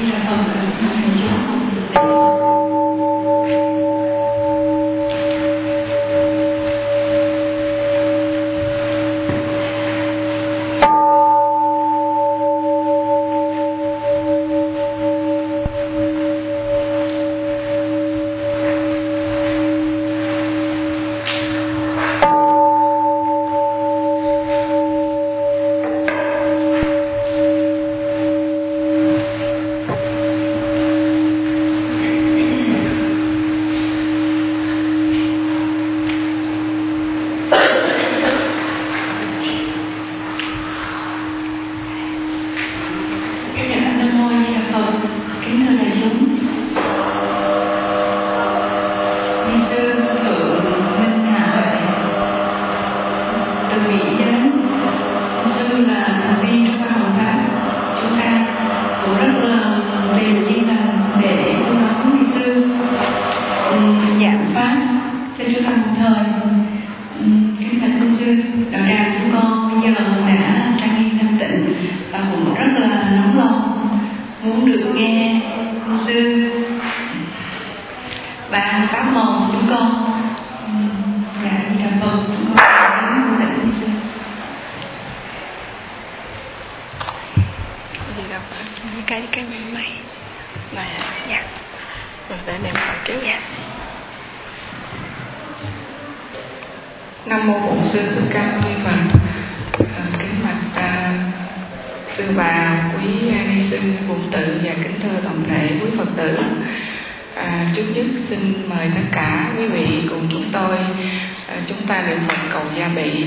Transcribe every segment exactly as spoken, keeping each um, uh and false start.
Nam mô Bổn Sư Thích Ca Mâu Ni Phật. Kính bạch sư bà, quý ni sư vùng tự và kính thưa toàn thể quý Phật tử. À, trước nhất xin mời tất cả quý vị cùng chúng tôi à, chúng ta niệm Phật cầu gia bị.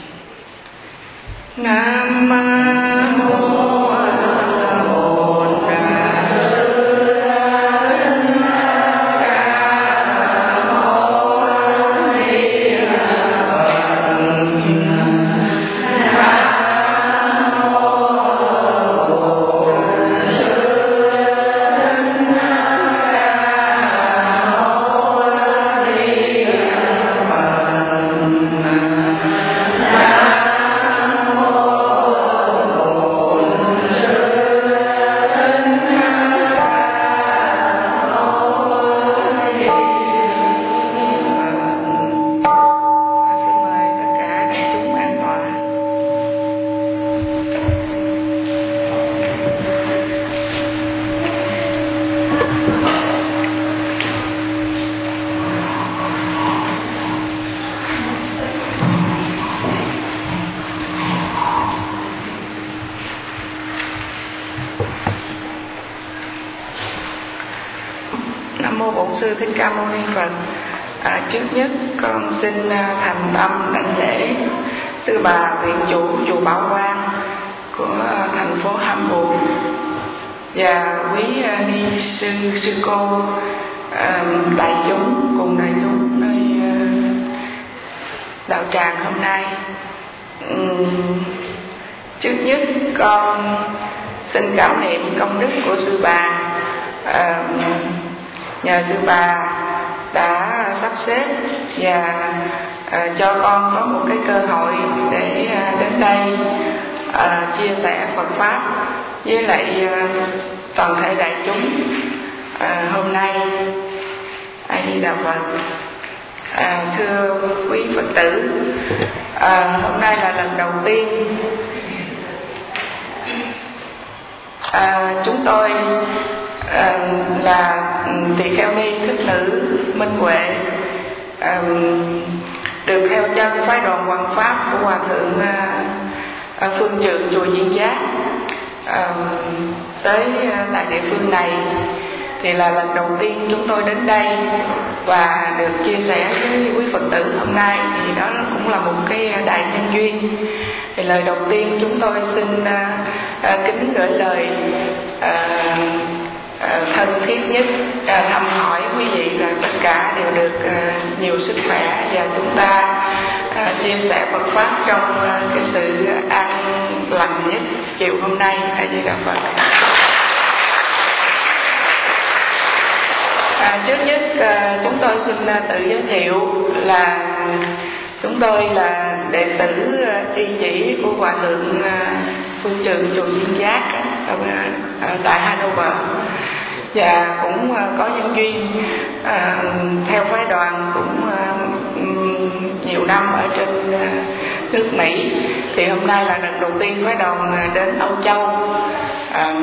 Nam mô Sư Thích Ca Mâu Ni Phật. À, trước nhất con xin thành tâm đảnh lễ sư bà viện chủ chùa Bảo Quang của thành phố Hamburg và quý ni sư sư cô à, đại chúng cùng đại chúng nơi à, đạo tràng hôm nay. Uhm, trước nhất con xin cảm niệm công đức của sư bà. À, nhờ sư bà đã sắp xếp và à, cho con có một cái cơ hội để à, đến đây à, chia sẻ Phật pháp với lại à, toàn thể đại chúng à, hôm nay. A Di Đà Phật. À, thưa quý Phật tử, à, hôm nay là lần đầu tiên à, chúng tôi à, là tỳ kheo ni thích nữ Minh Huệ à, được theo chân phái đoàn Hoằng Pháp của Hòa thượng à, Phương Trượng chùa Viên Giác à, tới tại địa phương này. Thì là lần đầu tiên chúng tôi đến đây và được chia sẻ với quý Phật tử hôm nay, thì đó cũng là một cái đại nhân duyên. Thì lời đầu tiên chúng tôi xin uh, uh, kính gửi lời uh, uh, thân thiết nhất uh, thăm hỏi quý vị là tất cả đều được uh, nhiều sức khỏe và chúng ta uh, chia sẻ Phật pháp trong uh, cái sự an lành nhất chiều hôm nay. A Di Đà Phật. À, trước nhất à, chúng tôi xin à, tự giới thiệu là chúng tôi là đệ tử à, tri chỉ của Hòa thượng à, Phương Trượng chùa Viên Giác à, à, tại Hanover. và cũng có nhân duyên à, theo phái đoàn cũng à, nhiều năm ở trên à, nước Mỹ. Thì hôm nay là lần đầu tiên phái đoàn đến Âu Châu. À,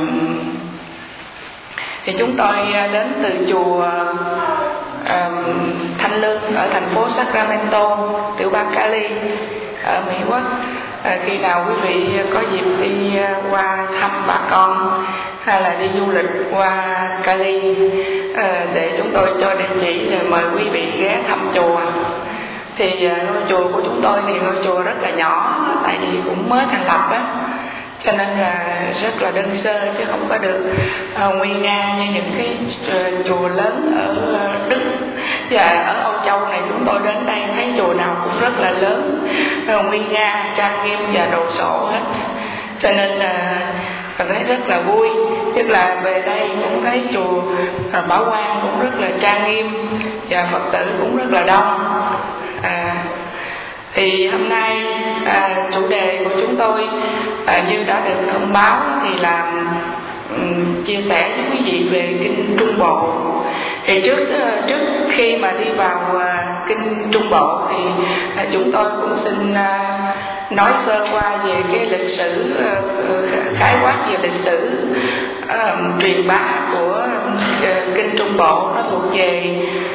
thì chúng tôi đến từ chùa à, Thanh Lương ở thành phố Sacramento, tiểu bang Cali ở Mỹ Quốc. À, khi nào quý vị có dịp đi qua thăm bà con hay là đi du lịch qua Cali à, để chúng tôi cho địa chỉ rồi mời quý vị ghé thăm chùa. Thì à, ngôi chùa của chúng tôi thì ngôi chùa rất là nhỏ, tại vì cũng mới thành lập á, cho nên là rất là đơn sơ chứ không có được uh, nguy nga như những cái uh, chùa lớn ở uh, Đức. Và ở Âu Châu này chúng tôi đến đây thấy chùa nào cũng rất là lớn, uh, nguy nga, trang nghiêm và đồ sộ hết, cho nên là uh, cảm thấy rất là vui. Tức là về đây cũng thấy chùa uh, Bảo Quang cũng rất là trang nghiêm và Phật tử cũng rất là đông. À, thì hôm nay à, chủ đề của chúng tôi à, như đã được thông báo thì là um, chia sẻ với quý vị về kinh Trung Bộ. Thì trước trước khi mà đi vào à, kinh Trung Bộ thì à, chúng tôi cũng xin à, nói sơ qua về cái lịch sử, à, khái quát về lịch sử à, truyền bá của à, kinh Trung Bộ. Nó thuộc về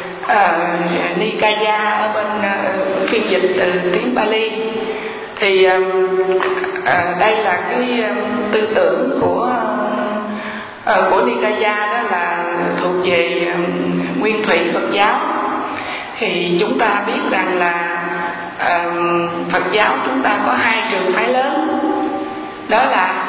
Uh, Nikaya ở bên uh, phiên dịch từ tiếng Pali. Thì uh, uh, đây là cái uh, tư tưởng của uh, của Nikaya, đó là thuộc về uh, nguyên thủy Phật giáo. Thì chúng ta biết rằng là uh, Phật giáo chúng ta có hai trường phái lớn, đó là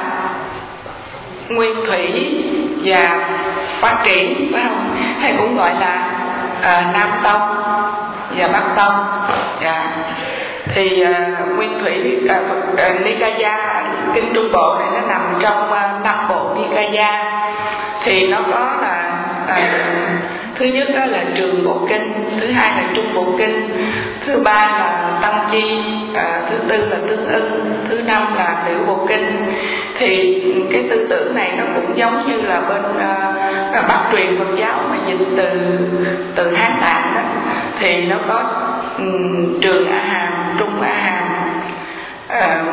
nguyên thủy và phát triển, phải không? Hay cũng gọi là À, Nam Tông và Bắc Tông. Yeah. Thì à, nguyên thủy à, Phật à, Nikaya kinh Trung Bộ này nó nằm trong à, năm bộ Nikaya. Thì nó có là à, thứ nhất đó là Trường Bộ Kinh, thứ hai là Trung Bộ Kinh, thứ ba là Tăng Chi, à, thứ tư là Tương Ưng, thứ năm là Tiểu Bộ Kinh. Thì cái tư tưởng này nó cũng giống như là bên uh, Bắc truyền Phật giáo mà dịch từ từ Hán Tạng đó. Thì nó có um, Trường A Hàm, Trung A Hàm, uh,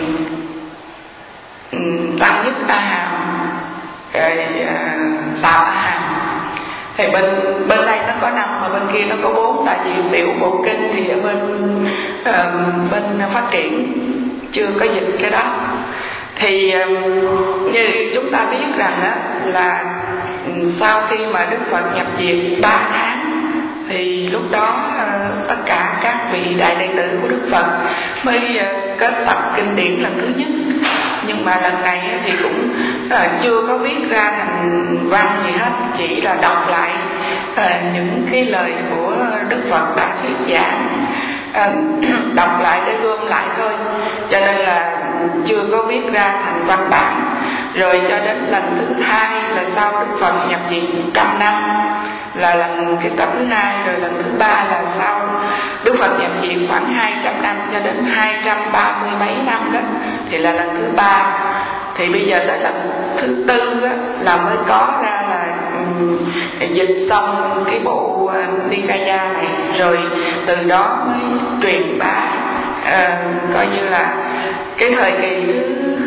um, Tăng Nhất A Hàm, rồi uh, Tào A Hàm. Thì bên bên đây nó có năm mà bên kia nó có bốn, tại vì Tiểu Bộ Kinh thì ở bên uh, bên phát triển chưa có dịch cái đó. Thì như chúng ta biết rằng đó, là sau khi mà Đức Phật nhập viện ba tháng thì lúc đó tất cả các vị đại đệ tử của Đức Phật mới kết tập kinh điển lần thứ nhất. Nhưng mà lần này thì cũng chưa có viết ra thành văn gì hết, chỉ là đọc lại những cái lời của Đức Phật đã thuyết giảng, đọc lại để gom lại thôi, cho nên là chưa có viết ra thành văn bản. Rồi cho đến lần thứ hai là sau Đức Phật nhập viện một trăm năm là lần cái tập thứ hai, rồi lần thứ ba là sau Đức Phật nhập viện khoảng hai trăm năm cho đến hai trăm ba mươi mấy năm đó thì là lần thứ ba. Thì bây giờ tới lần thứ tư đó, là mới có ra là um, dịch xong cái bộ uh, Nikaya này, rồi từ đó mới truyền bá, uh, coi như là cái thời kỳ thứ,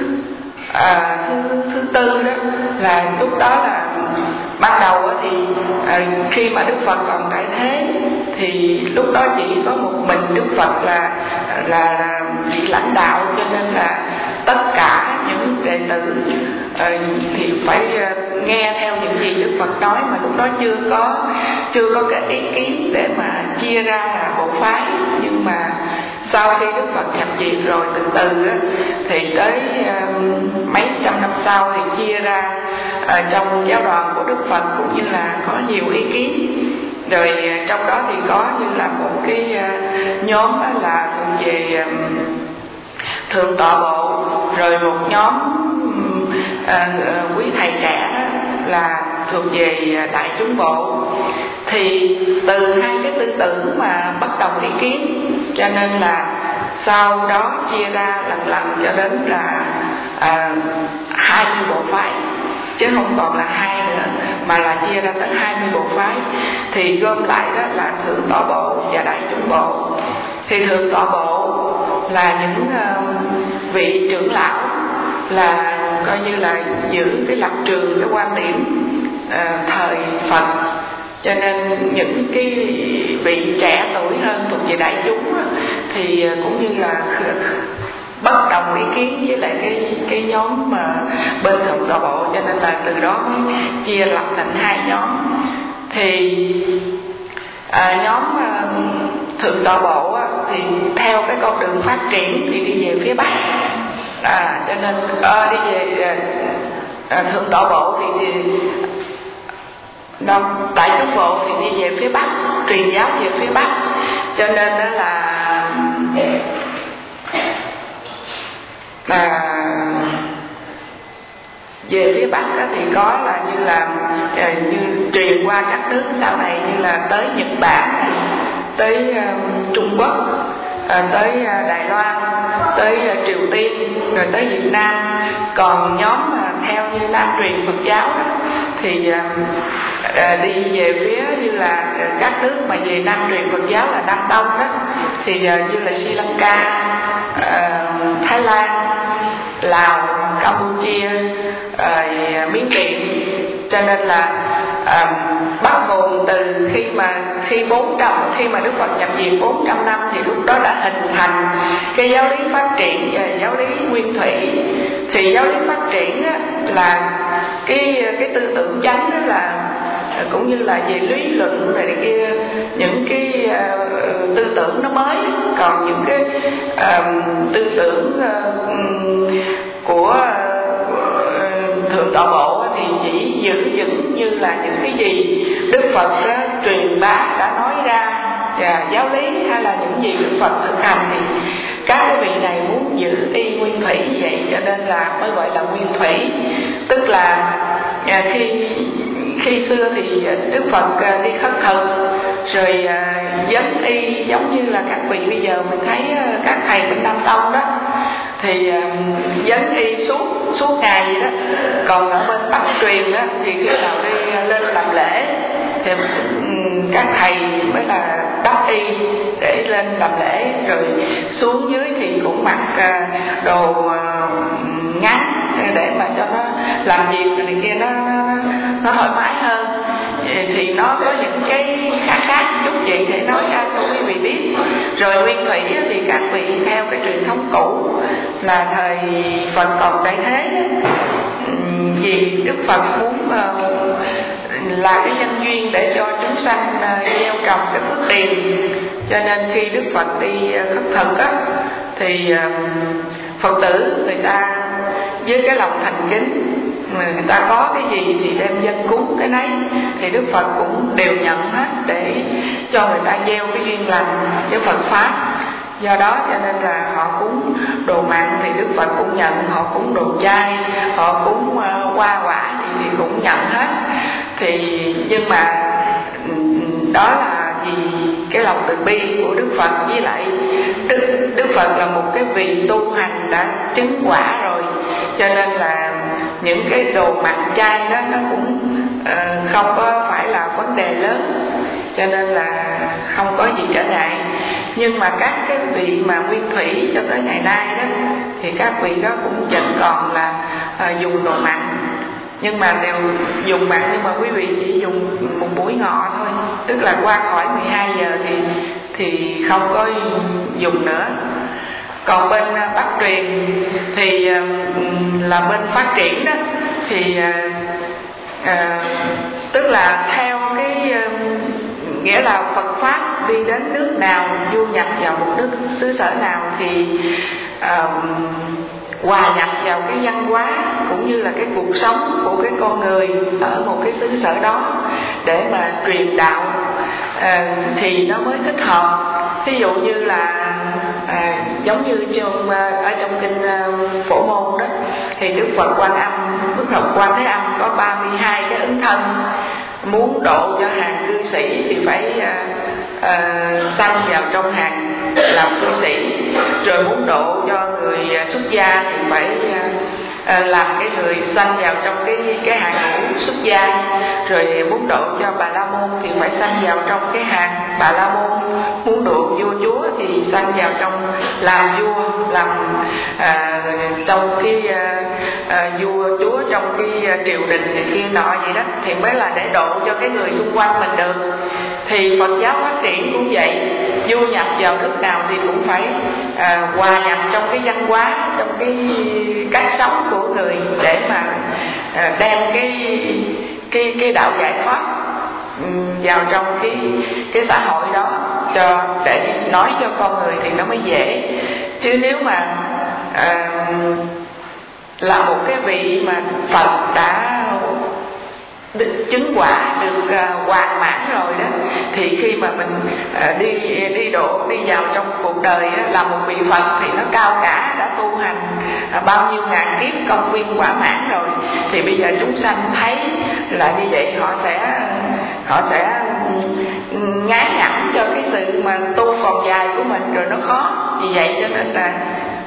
uh, thứ, thứ tư đó, là lúc đó là ban đầu thì uh, khi mà Đức Phật còn tại thế thì lúc đó chỉ có một mình Đức Phật là là, là vị lãnh đạo, cho nên là tất cả những đệ tử uh, thì phải uh, nghe theo những gì Đức Phật nói, mà lúc đó chưa có chưa có cái ý kiến để mà chia ra là bộ phái. Nhưng mà sau khi Đức Phật nhập viện rồi từ từ á, thì tới uh, mấy trăm năm sau thì chia ra uh, trong giáo đoàn của Đức Phật cũng như là có nhiều ý kiến. Rồi uh, trong đó thì có như là một cái uh, nhóm là thuộc về um, Thượng Tọa Bộ, rồi một nhóm à, quý thầy trẻ là thuộc về Đại Chúng Bộ. Thì từ hai cái tư tưởng mà bất đồng ý kiến, cho nên là sau đó chia ra lần lần cho đến là à, hai mươi bộ phái, chứ không còn là hai nữa, mà là chia ra tới hai mươi bộ phái. Thì gom lại đó là Thượng Tọa Bộ và Đại Chúng Bộ. Thì Thượng Tọa Bộ là những uh, vị trưởng lão, là coi như là giữ cái lập trường, cái quan điểm uh, thời Phật. Cho nên những cái vị trẻ tuổi hơn thuộc về đại chúng thì cũng như là bất đồng ý kiến với lại cái cái nhóm mà bên Thượng Tọa Bộ, cho nên là từ đó mới chia lập thành hai nhóm. Thì à, nhóm à, Thượng Tọa Bộ á, thì theo cái con đường phát triển thì đi về phía Bắc, à, cho nên à, đi về à, à, Thượng Tọa Bộ thì, thì Đó, Đại Chúng Bộ thì đi về phía Bắc, truyền giáo về phía Bắc. Cho nên đó là là về phía Bắc đó thì có là như là như truyền qua các nước sau này, như là tới Nhật Bản, tới uh, Trung Quốc, uh, tới uh, Đài Loan, tới uh, Triều Tiên, rồi tới Việt Nam. Còn nhóm uh, theo như Nam truyền Phật giáo đó, thì uh, uh, đi về phía như là uh, các nước mà về Nam truyền Phật giáo là Nam Tông đó, thì uh, như là Sri Lanka, uh, Thái Lan, Lào, Campuchia, uh, Miến Điện. Cho nên là uh, bắt nguồn từ khi mà khi bốn trăm khi mà Đức Phật nhập viện bốn trăm năm thì lúc đó đã hình thành cái giáo lý phát triển và giáo lý nguyên thủy. Thì giáo lý phát triển á, là cái cái tư tưởng chánh đó là cũng như là về lý luận về cái kia, những cái uh, tư tưởng nó mới. Còn những cái uh, tư tưởng uh, của uh, Thượng Tọa Bộ thì chỉ giữ vững như là những cái gì Đức Phật uh, truyền bá đã nói ra, và giáo lý hay là những gì Đức Phật thực hành thì các cái vị này muốn giữ y nguyên thủy như vậy, cho nên là mới gọi là nguyên thủy. Tức là uh, khi khi xưa thì Đức Phật uh, đi khất thực rồi uh, vấn y giống như là các vị bây giờ mình thấy uh, các thầy bên Nam Tông đó, thì uh, vấn y suốt suốt ngày vậy đó. Còn ở bên Bắc truyền đó thì khi nào đi uh, lên làm lễ thì um, các thầy mới là đắp y để lên làm lễ, rồi xuống dưới thì cũng mặc uh, đồ uh, ngắn để mà cho nó làm việc này kia nó nó thoải mái hơn. Thì nó có những cái khác khác chút gì để nói ra cho quý vị biết. Rồi nguyên thủy thì các vị theo cái truyền thống cũ là thời Phật còn tại thế, vì Đức Phật muốn là cái nhân duyên để cho chúng sanh gieo trồng cái phước điền. Cho nên khi Đức Phật đi khất thực á, thì Phật tử người ta với cái lòng thành kính, người ta có cái gì thì đem dân cúng cái nấy, thì Đức Phật cũng đều nhận hết để cho người ta gieo cái duyên lành với Phật Pháp. Do đó cho nên là họ cúng đồ mặn thì Đức Phật cũng nhận, họ cúng đồ chay, họ cúng uh, hoa quả thì, thì cũng nhận hết. Thì nhưng mà đó là vì cái lòng từ bi của Đức Phật, với lại Đức, Đức Phật là một cái vị tu hành đã chứng quả rồi, cho nên là những cái đồ mặn chay đó nó cũng uh, không có phải là vấn đề lớn, cho nên là không có gì trở ngại. Nhưng mà các cái vị mà nguyên thủy cho tới ngày nay đó thì các vị đó cũng vẫn còn là uh, dùng đồ mặn, nhưng mà đều dùng mặn, nhưng mà quý vị chỉ dùng một buổi ngọ thôi, tức là qua khỏi mười hai giờ thì thì không có dùng nữa. Còn bên Bắc truyền thì là bên phát triển đó, thì à, tức là theo cái nghĩa là Phật Pháp đi đến nước nào, du nhập vào một nước xứ sở nào thì à, hòa nhập vào cái văn hóa cũng như là cái cuộc sống của cái con người ở một cái xứ sở đó để mà truyền đạo à, thì nó mới thích hợp. Ví dụ như là à, giống như trong ở trong kinh uh, Phổ Môn đó, thì Đức Phật Quan Âm, Đức Phật Quan Thế Âm có ba mươi hai cái ứng thân. Muốn độ cho hàng cư sĩ thì phải uh, uh, sanh vào trong hàng làm cư sĩ, rồi muốn độ cho người uh, xuất gia thì phải uh, uh, làm cái người sanh vào trong cái cái hàng ngũ xuất gia, rồi muốn độ cho Bà La Môn thì phải sanh vào trong cái hàng Bà La Môn, muốn độ vua chúa thì sanh vào trong làm vua, làm à, trong cái à, à, vua chúa trong cái à, triều đình này kia nọ vậy đó, thì mới là để độ cho cái người xung quanh mình được. Thì Phật giáo phát triển cũng vậy, du nhập vào nước nào thì cũng phải à, hòa nhập trong cái văn hóa, trong cái cách sống của người để mà à, đem cái cái cái đạo giải thoát vào trong cái cái xã hội đó, cho để nói cho con người thì nó mới dễ. Chứ nếu mà à, là một cái vị mà Phật đã chứng quả được uh, hoàn mãn rồi đó, thì khi mà mình uh, đi đi độ đi vào trong cuộc đời uh, là một vị Phật thì nó cao cả, đã tu hành uh, bao nhiêu ngàn kiếp công viên quả mãn rồi, thì bây giờ chúng sanh thấy là như vậy họ sẽ họ sẽ ngán ngẩm cho cái sự mà tu còn dài của mình rồi nó khó. Vì vậy cho nên là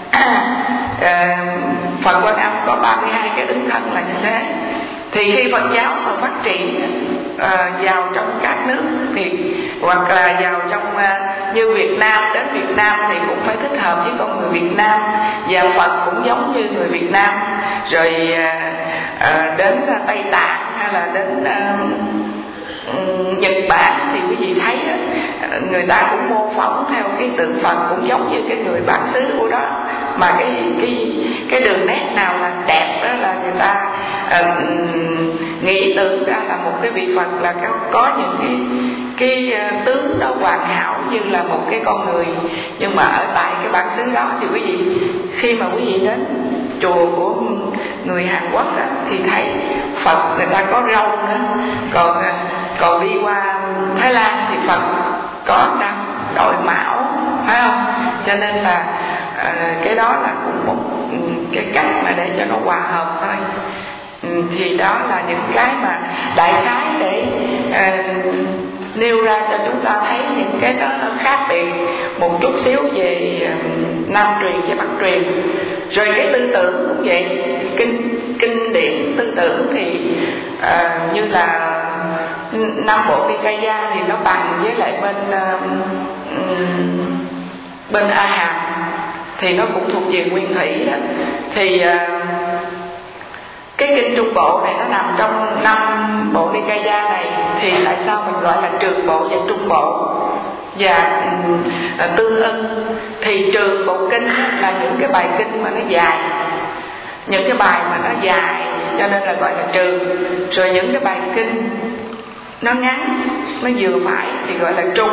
uh, Phật Quan Âm có ba mươi hai cái ứng thân là như thế. Thì khi Phật giáo mà phát triển uh, vào trong các nước thì hoặc là vào trong uh, như Việt Nam, đến Việt Nam thì cũng phải thích hợp với con người Việt Nam, và Phật cũng giống như người Việt Nam. Rồi uh, uh, đến uh, Tây Tạng hay là đến uh, um, Nhật Bản thì quý vị thấy uh, người ta cũng mô phỏng theo cái tượng Phật cũng giống như cái người bản xứ của đó, mà cái cái cái đường nét nào là đẹp đó là người ta uh, nghĩ tưởng ra là một cái vị Phật là có, có những cái cái uh, tướng đó hoàn hảo như là một cái con người. Nhưng mà ở tại cái bản xứ đó thì quý vị, khi mà quý vị đến chùa của người Hàn Quốc đó, thì thấy Phật người ta có râu nữa, còn uh, còn đi qua Thái Lan thì Phật có sao đội mão, phải không? Cho nên là uh, cái đó là cũng một cái cách mà để cho nó hòa hợp thôi. Ừ, thì đó là những cái mà đại khái để uh, nêu ra cho chúng ta thấy những cái đó nó khác biệt một chút xíu về uh, Nam truyền và Bắc truyền. Rồi cái tư tưởng cũng vậy, kinh kinh điển tư tưởng thì uh, như là Nam Bộ Nikaya thì nó bằng với lại bên uh, um, bên A Hàm thì nó cũng thuộc về nguyên thủy đó. Thì uh, cái kinh Trung Bộ này nó nằm trong năm bộ Nikaya này, thì tại sao mình gọi là Trường Bộ và Trung Bộ và uh, tương ưng? Thì Trường Bộ kinh là những cái bài kinh mà nó dài, những cái bài mà nó dài cho nên là gọi là trường. Rồi những cái bài kinh nó ngắn, nó vừa phải thì gọi là trung.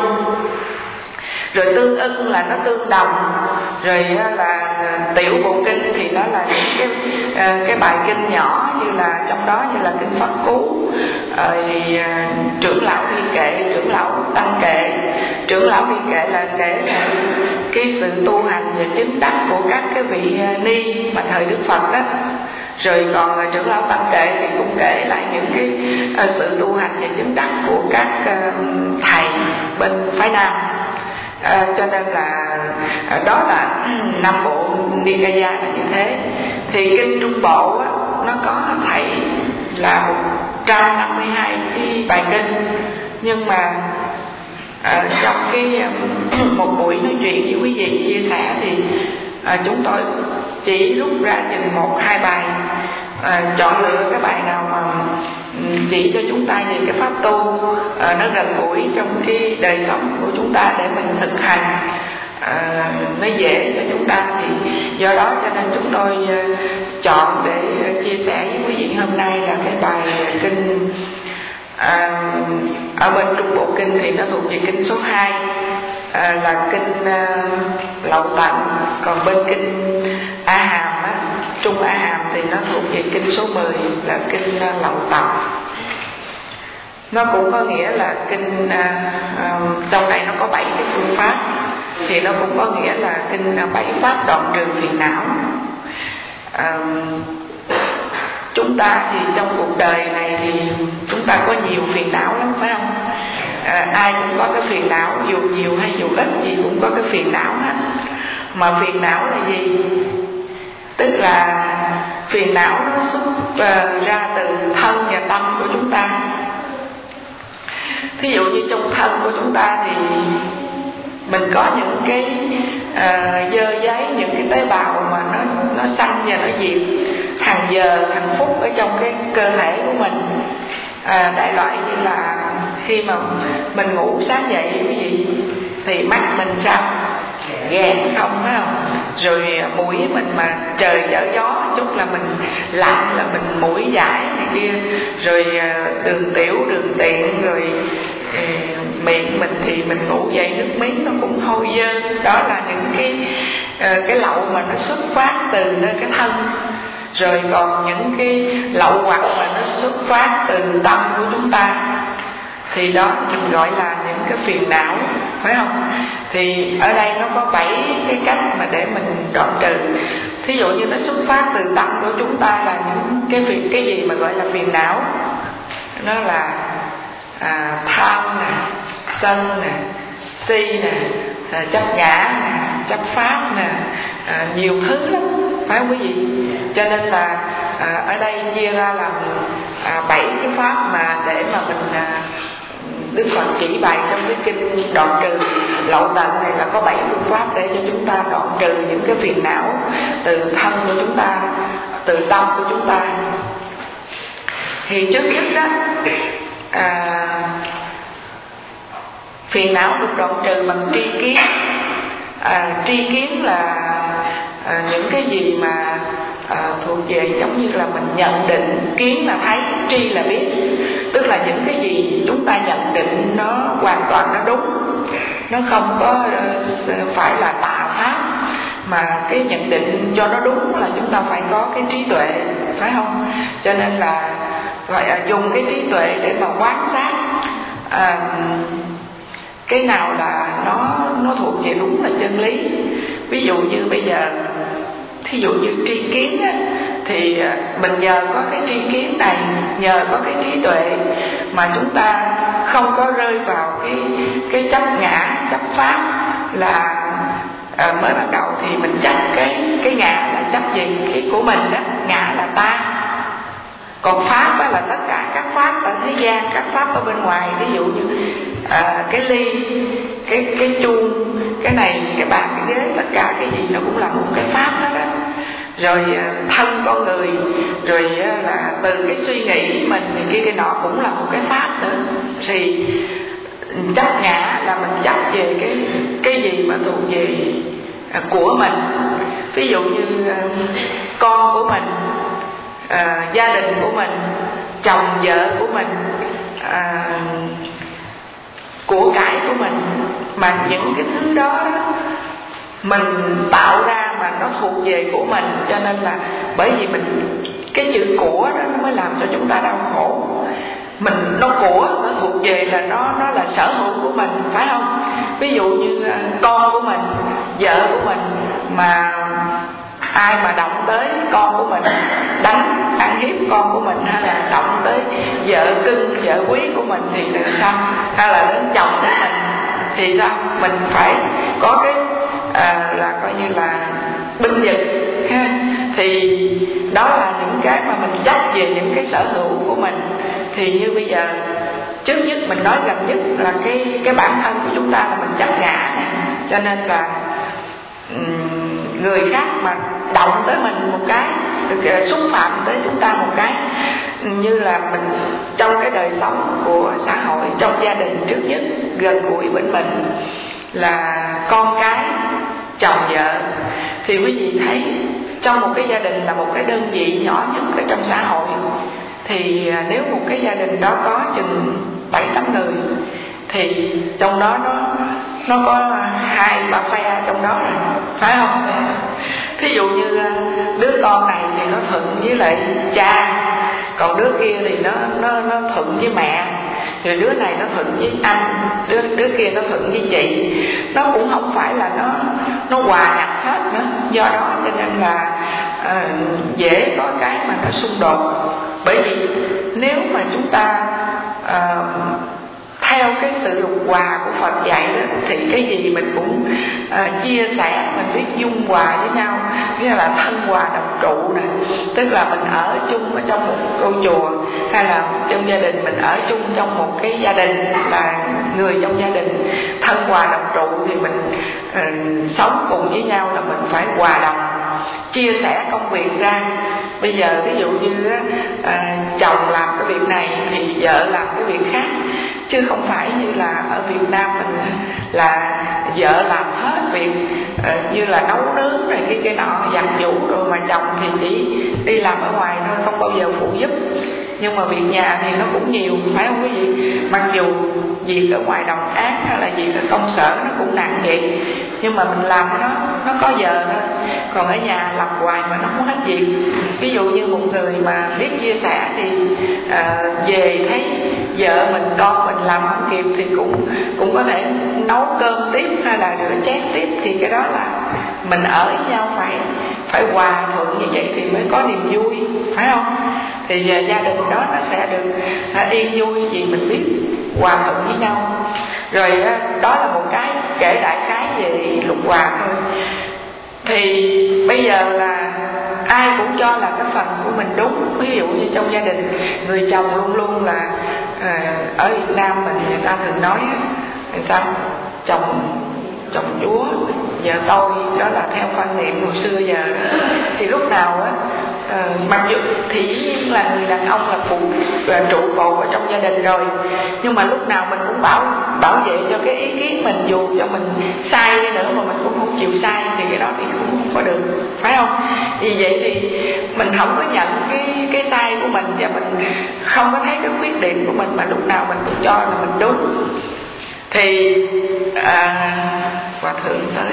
Rồi tương ưng là nó tương đồng. Rồi là tiểu bộ kinh thì nó là những cái cái bài kinh nhỏ, như là trong đó như là kinh Pháp Cú, rồi trưởng lão thi kệ, trưởng lão tăng kệ. Trưởng lão thi kệ là kể là cái sự tu hành và chứng đắc của các cái vị ni mà thời Đức Phật đó. Rồi còn trưởng lão tăng kệ thì cũng kể lại những cái uh, sự tu hành và chứng đắc của các uh, thầy bên phái Nam. Uh, cho nên là uh, đó là năm bộ Nikaya là như thế. Thì kinh Trung Bộ á, nó có thầy là một trăm năm mươi hai cái bài kinh, nhưng mà uh, trong cái um, một buổi nói chuyện với quý vị chia sẻ thì uh, chúng tôi chỉ rút ra chừng một hai bài, à, chọn lựa cái bài nào mà chỉ cho chúng ta về cái pháp tu à, nó gần gũi trong cái đời sống của chúng ta để mình thực hành à, nó dễ cho chúng ta. Thì do đó cho nên chúng tôi uh, chọn để uh, chia sẻ với quý vị hôm nay là cái bài kinh à, ở bên Trung Bộ kinh thì nó thuộc về kinh số hai, à, là kinh uh, Lậu Tạng. Còn bên kinh A Hàm á, Trung A Hàm thì nó thuộc về kinh số mười là kinh uh, Lậu Tạng. Nó cũng có nghĩa là kinh uh, uh, trong này nó có bảy cái phương pháp, thì nó cũng có nghĩa là kinh uh, bảy pháp đoạn trừ phiền não. Uh, chúng ta thì trong cuộc đời này thì chúng ta có nhiều phiền não lắm, phải không? À, ai cũng có cái phiền não, dù nhiều hay dù ít gì cũng có cái phiền não hết. Mà phiền não là gì? Tức là phiền não nó xuất uh, ra từ thân và tâm của chúng ta. thí dụ như trong thân của chúng ta thì mình có những cái uh, dơ giấy, những cái tế bào mà nó nó sanh và nó diệt hàng giờ hàng phút ở trong cái cơ thể của mình. À, đại loại như là khi mà mình ngủ sáng dậy quý vị thì mắt mình sao ghen không, phải không? Rồi mũi mình mà trời chở gió chút là mình lạnh, là mình mũi giải này kia. Rồi đường tiểu, đường tiện, rồi uh, miệng mình thì mình ngủ dậy nước miếng nó cũng hôi dơ. Đó là những cái uh, cái lậu mà nó xuất phát từ nơi cái thân. Rồi còn những cái lậu hoặc mà nó xuất phát từ tâm của chúng ta thì đó mình gọi là những cái phiền não, phải không? Thì ở đây nó có bảy cái cách mà để mình đoạn trừ. Thí dụ như nó xuất phát từ tâm của chúng ta là những cái việc cái gì mà gọi là phiền não. Nó là à, tham nè, sân nè, si nè, à, chấp ngã nè, chấp pháp nè, à, nhiều thứ lắm, phải không quý vị? Cho nên là à, ở đây chia ra làm à, bảy cái pháp mà để mà mình à, Đức Phật chỉ bày trong cái kinh đoạn trừ lậu tận này là có bảy phương pháp để cho chúng ta đoạn trừ những cái phiền não từ thân của chúng ta, từ tâm của chúng ta. Thì trước nhất đó à, phiền não được đoạn trừ bằng tri kiến. À, tri kiến là à, những cái gì mà à, thuộc về giống như là mình nhận định, kiến là thấy, tri là biết. Tức là những cái gì chúng ta nhận định nó hoàn toàn nó đúng, nó không có uh, phải là tà pháp, mà cái nhận định cho nó đúng là chúng ta phải có cái trí tuệ, phải không? Cho nên là gọi là dùng cái trí tuệ để mà quan sát à, cái nào là nó nó thuộc về đúng là chân lý. Ví dụ như bây giờ thí dụ như tri kiến á, thì mình nhờ có cái tri kiến này, nhờ có cái trí tuệ mà chúng ta không có rơi vào cái cái chấp ngã, chấp pháp là à, mới bắt đầu thì mình chấp cái cái ngã là chấp gì? Cái của mình đó, ngã là ta. Còn pháp đó là tất cả các pháp ở thế gian, các pháp ở bên ngoài. Ví dụ như à, cái ly, cái cái chuông, cái này, cái bàn, cái ghế, tất cả cái gì nó cũng là một cái pháp đó đó. Rồi thân con người, rồi là từ cái suy nghĩ mình thì kia cái nọ cũng là một cái pháp nữa. Thì chấp ngã là mình chấp về cái cái gì mà thuộc về của mình. Ví dụ như con của mình, à, gia đình của mình, chồng vợ của mình, à, của cải của mình, mà những cái thứ đó mình tạo ra mà nó thuộc về của mình. Cho nên là bởi vì mình cái chữ của đó nó mới làm cho chúng ta đau khổ. Mình nó của, nó thuộc về là nó nó là sở hữu của mình, phải không? Ví dụ như con của mình, vợ của mình, mà ai mà động tới con của mình, đánh, ăn hiếp con của mình, hay là động tới vợ cưng, vợ quý của mình thì sao? Hay là đến chồng của mình thì sao? Mình phải có cái à, là coi như là binh vực ha. Thì đó là những cái mà mình chấp về những cái sở hữu của mình. Thì như bây giờ trước nhất mình nói gần nhất là cái cái bản thân của chúng ta là mình chấp ngã, cho nên là um, người khác mà động tới mình một cái, được xúc phạm tới chúng ta một cái, như là mình trong cái đời sống của xã hội, trong gia đình trước nhất gần gũi bên mình là con cái, chồng vợ. Thì quý vị thấy trong một cái gia đình là một cái đơn vị nhỏ nhất ở trong xã hội, thì nếu một cái gia đình đó có chừng bảy tám người thì trong đó nó nó có hai ba phe trong đó rồi, phải không? Thí dụ như đứa con này thì nó thuận với lại cha, còn đứa kia thì nó nó nó thuận với mẹ, rồi đứa này nó thuận với anh, đứa đứa kia nó thuận với chị. Nó cũng không phải là nó nó hòa nhập hết nữa. Do đó cho nên là uh, dễ có cái mà nó xung đột. Bởi vì nếu mà chúng ta uh, theo cái sự lục hòa của Phật dạy đó, thì cái gì mình cũng uh, chia sẻ, mình biết dung hòa với nhau, nghĩa là thân hòa đồng trụ này. Tức là mình ở chung ở trong một ngôi chùa hay là trong gia đình mình ở chung trong một cái gia đình, là người trong gia đình thân hòa đồng trụ, thì mình uh, sống cùng với nhau là mình phải hòa đồng, chia sẻ công việc ra. Bây giờ ví dụ như uh, chồng làm cái việc này thì vợ làm cái việc khác, chứ không phải như là ở Việt Nam mình là vợ làm hết việc, uh, như là nấu nướng rồi cái cái nọ giặt giũ rồi, mà chồng thì chỉ đi làm ở ngoài thôi, không bao giờ phụ giúp. Nhưng mà việc nhà thì nó cũng nhiều, phải không quý vị? Mặc dù việc ở ngoài đồng áng hay là việc ở công sở nó cũng nặng vậy, nhưng mà mình làm nó nó có giờ thôi. Còn ở nhà làm hoài mà nó không hết việc. Ví dụ như một người mà biết chia sẻ thì à, về thấy vợ mình, con mình làm không kịp thì cũng cũng có thể nấu cơm tiếp hay là rửa chén tiếp, thì cái đó là mình ở với nhau phải phải hòa thuận như vậy thì mới có niềm vui, phải không? Thì gia đình đó nó sẽ được à, yên vui vì mình biết hòa thuận với nhau. Rồi à, đó là một cái kể đại khái về Lục Hòa thôi. Thì bây giờ là ai cũng cho là cái phần của mình đúng. Ví dụ như trong gia đình, người chồng luôn luôn là à, ở Việt Nam mình người ta thường nói người ta chồng chồng chúa, vợ tôi, đó là theo quan niệm hồi xưa giờ đó. Thì lúc nào á à, mặc dù thì dĩ nhiên là người đàn ông là phụ là trụ cột ở trong gia đình rồi, nhưng mà lúc nào mình cũng bảo bảo vệ cho cái ý kiến mình, dù cho mình sai đi nữa mà mình cũng không chịu sai, thì cái đó thì cũng không có được, phải không? Vì vậy thì mình không có nhận cái cái sai của mình, và mình không có thấy cái khuyết điểm của mình, mà lúc nào mình cũng cho là mình đúng. Thì à, Hòa thượng tới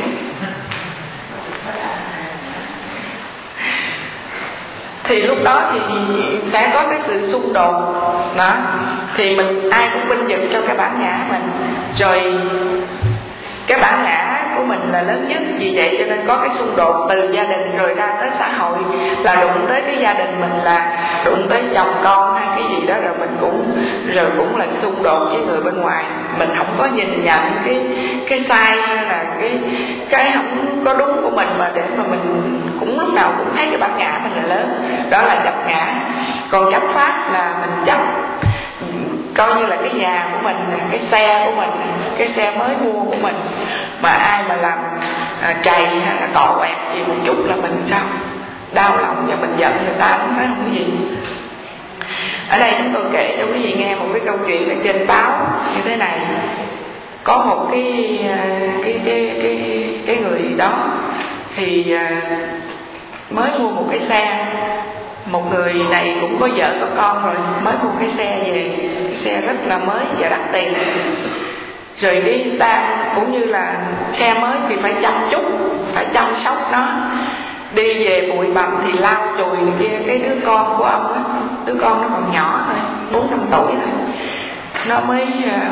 thì lúc đó thì sẽ có cái sự xung đột đó, thì mình ai cũng binh vực cho cái bản ngã mình, rồi cái bản ngã của mình là lớn nhất, vì vậy cho nên có cái xung đột từ gia đình rồi ra tới xã hội, là đụng tới cái gia đình mình, là đụng tới chồng con hay cái gì đó, rồi mình cũng rồi cũng là xung đột với người bên ngoài. Mình không có nhìn nhận cái cái sai hay là cái cái không có đúng của mình, mà để mà mình cũng lúc nào cũng thấy cái bản ngã mình là lớn, đó là chấp ngã. Còn chấp pháp là mình chấp coi như là cái nhà của mình, cái xe của mình, cái xe mới mua của mình, mà ai mà làm à, trầy hay là cọ quẹt gì một chút là mình sao đau lòng và mình giận người ta, không phải không cái gì. Ở đây chúng tôi kể cho quý vị nghe một cái câu chuyện ở trên báo như thế này. Có một cái cái cái cái cái người đó thì mới mua một cái xe. Một người này cũng có vợ có con rồi, mới mua cái xe về, cái xe rất là mới và đắt tiền. Rồi đi ta cũng như là xe mới thì phải chăm chút, phải chăm sóc nó. Đi về bụi bặm thì lau chùi này kia. Cái đứa con của ông á, đứa con nó còn nhỏ thôi, bốn năm tuổi thôi, nó mới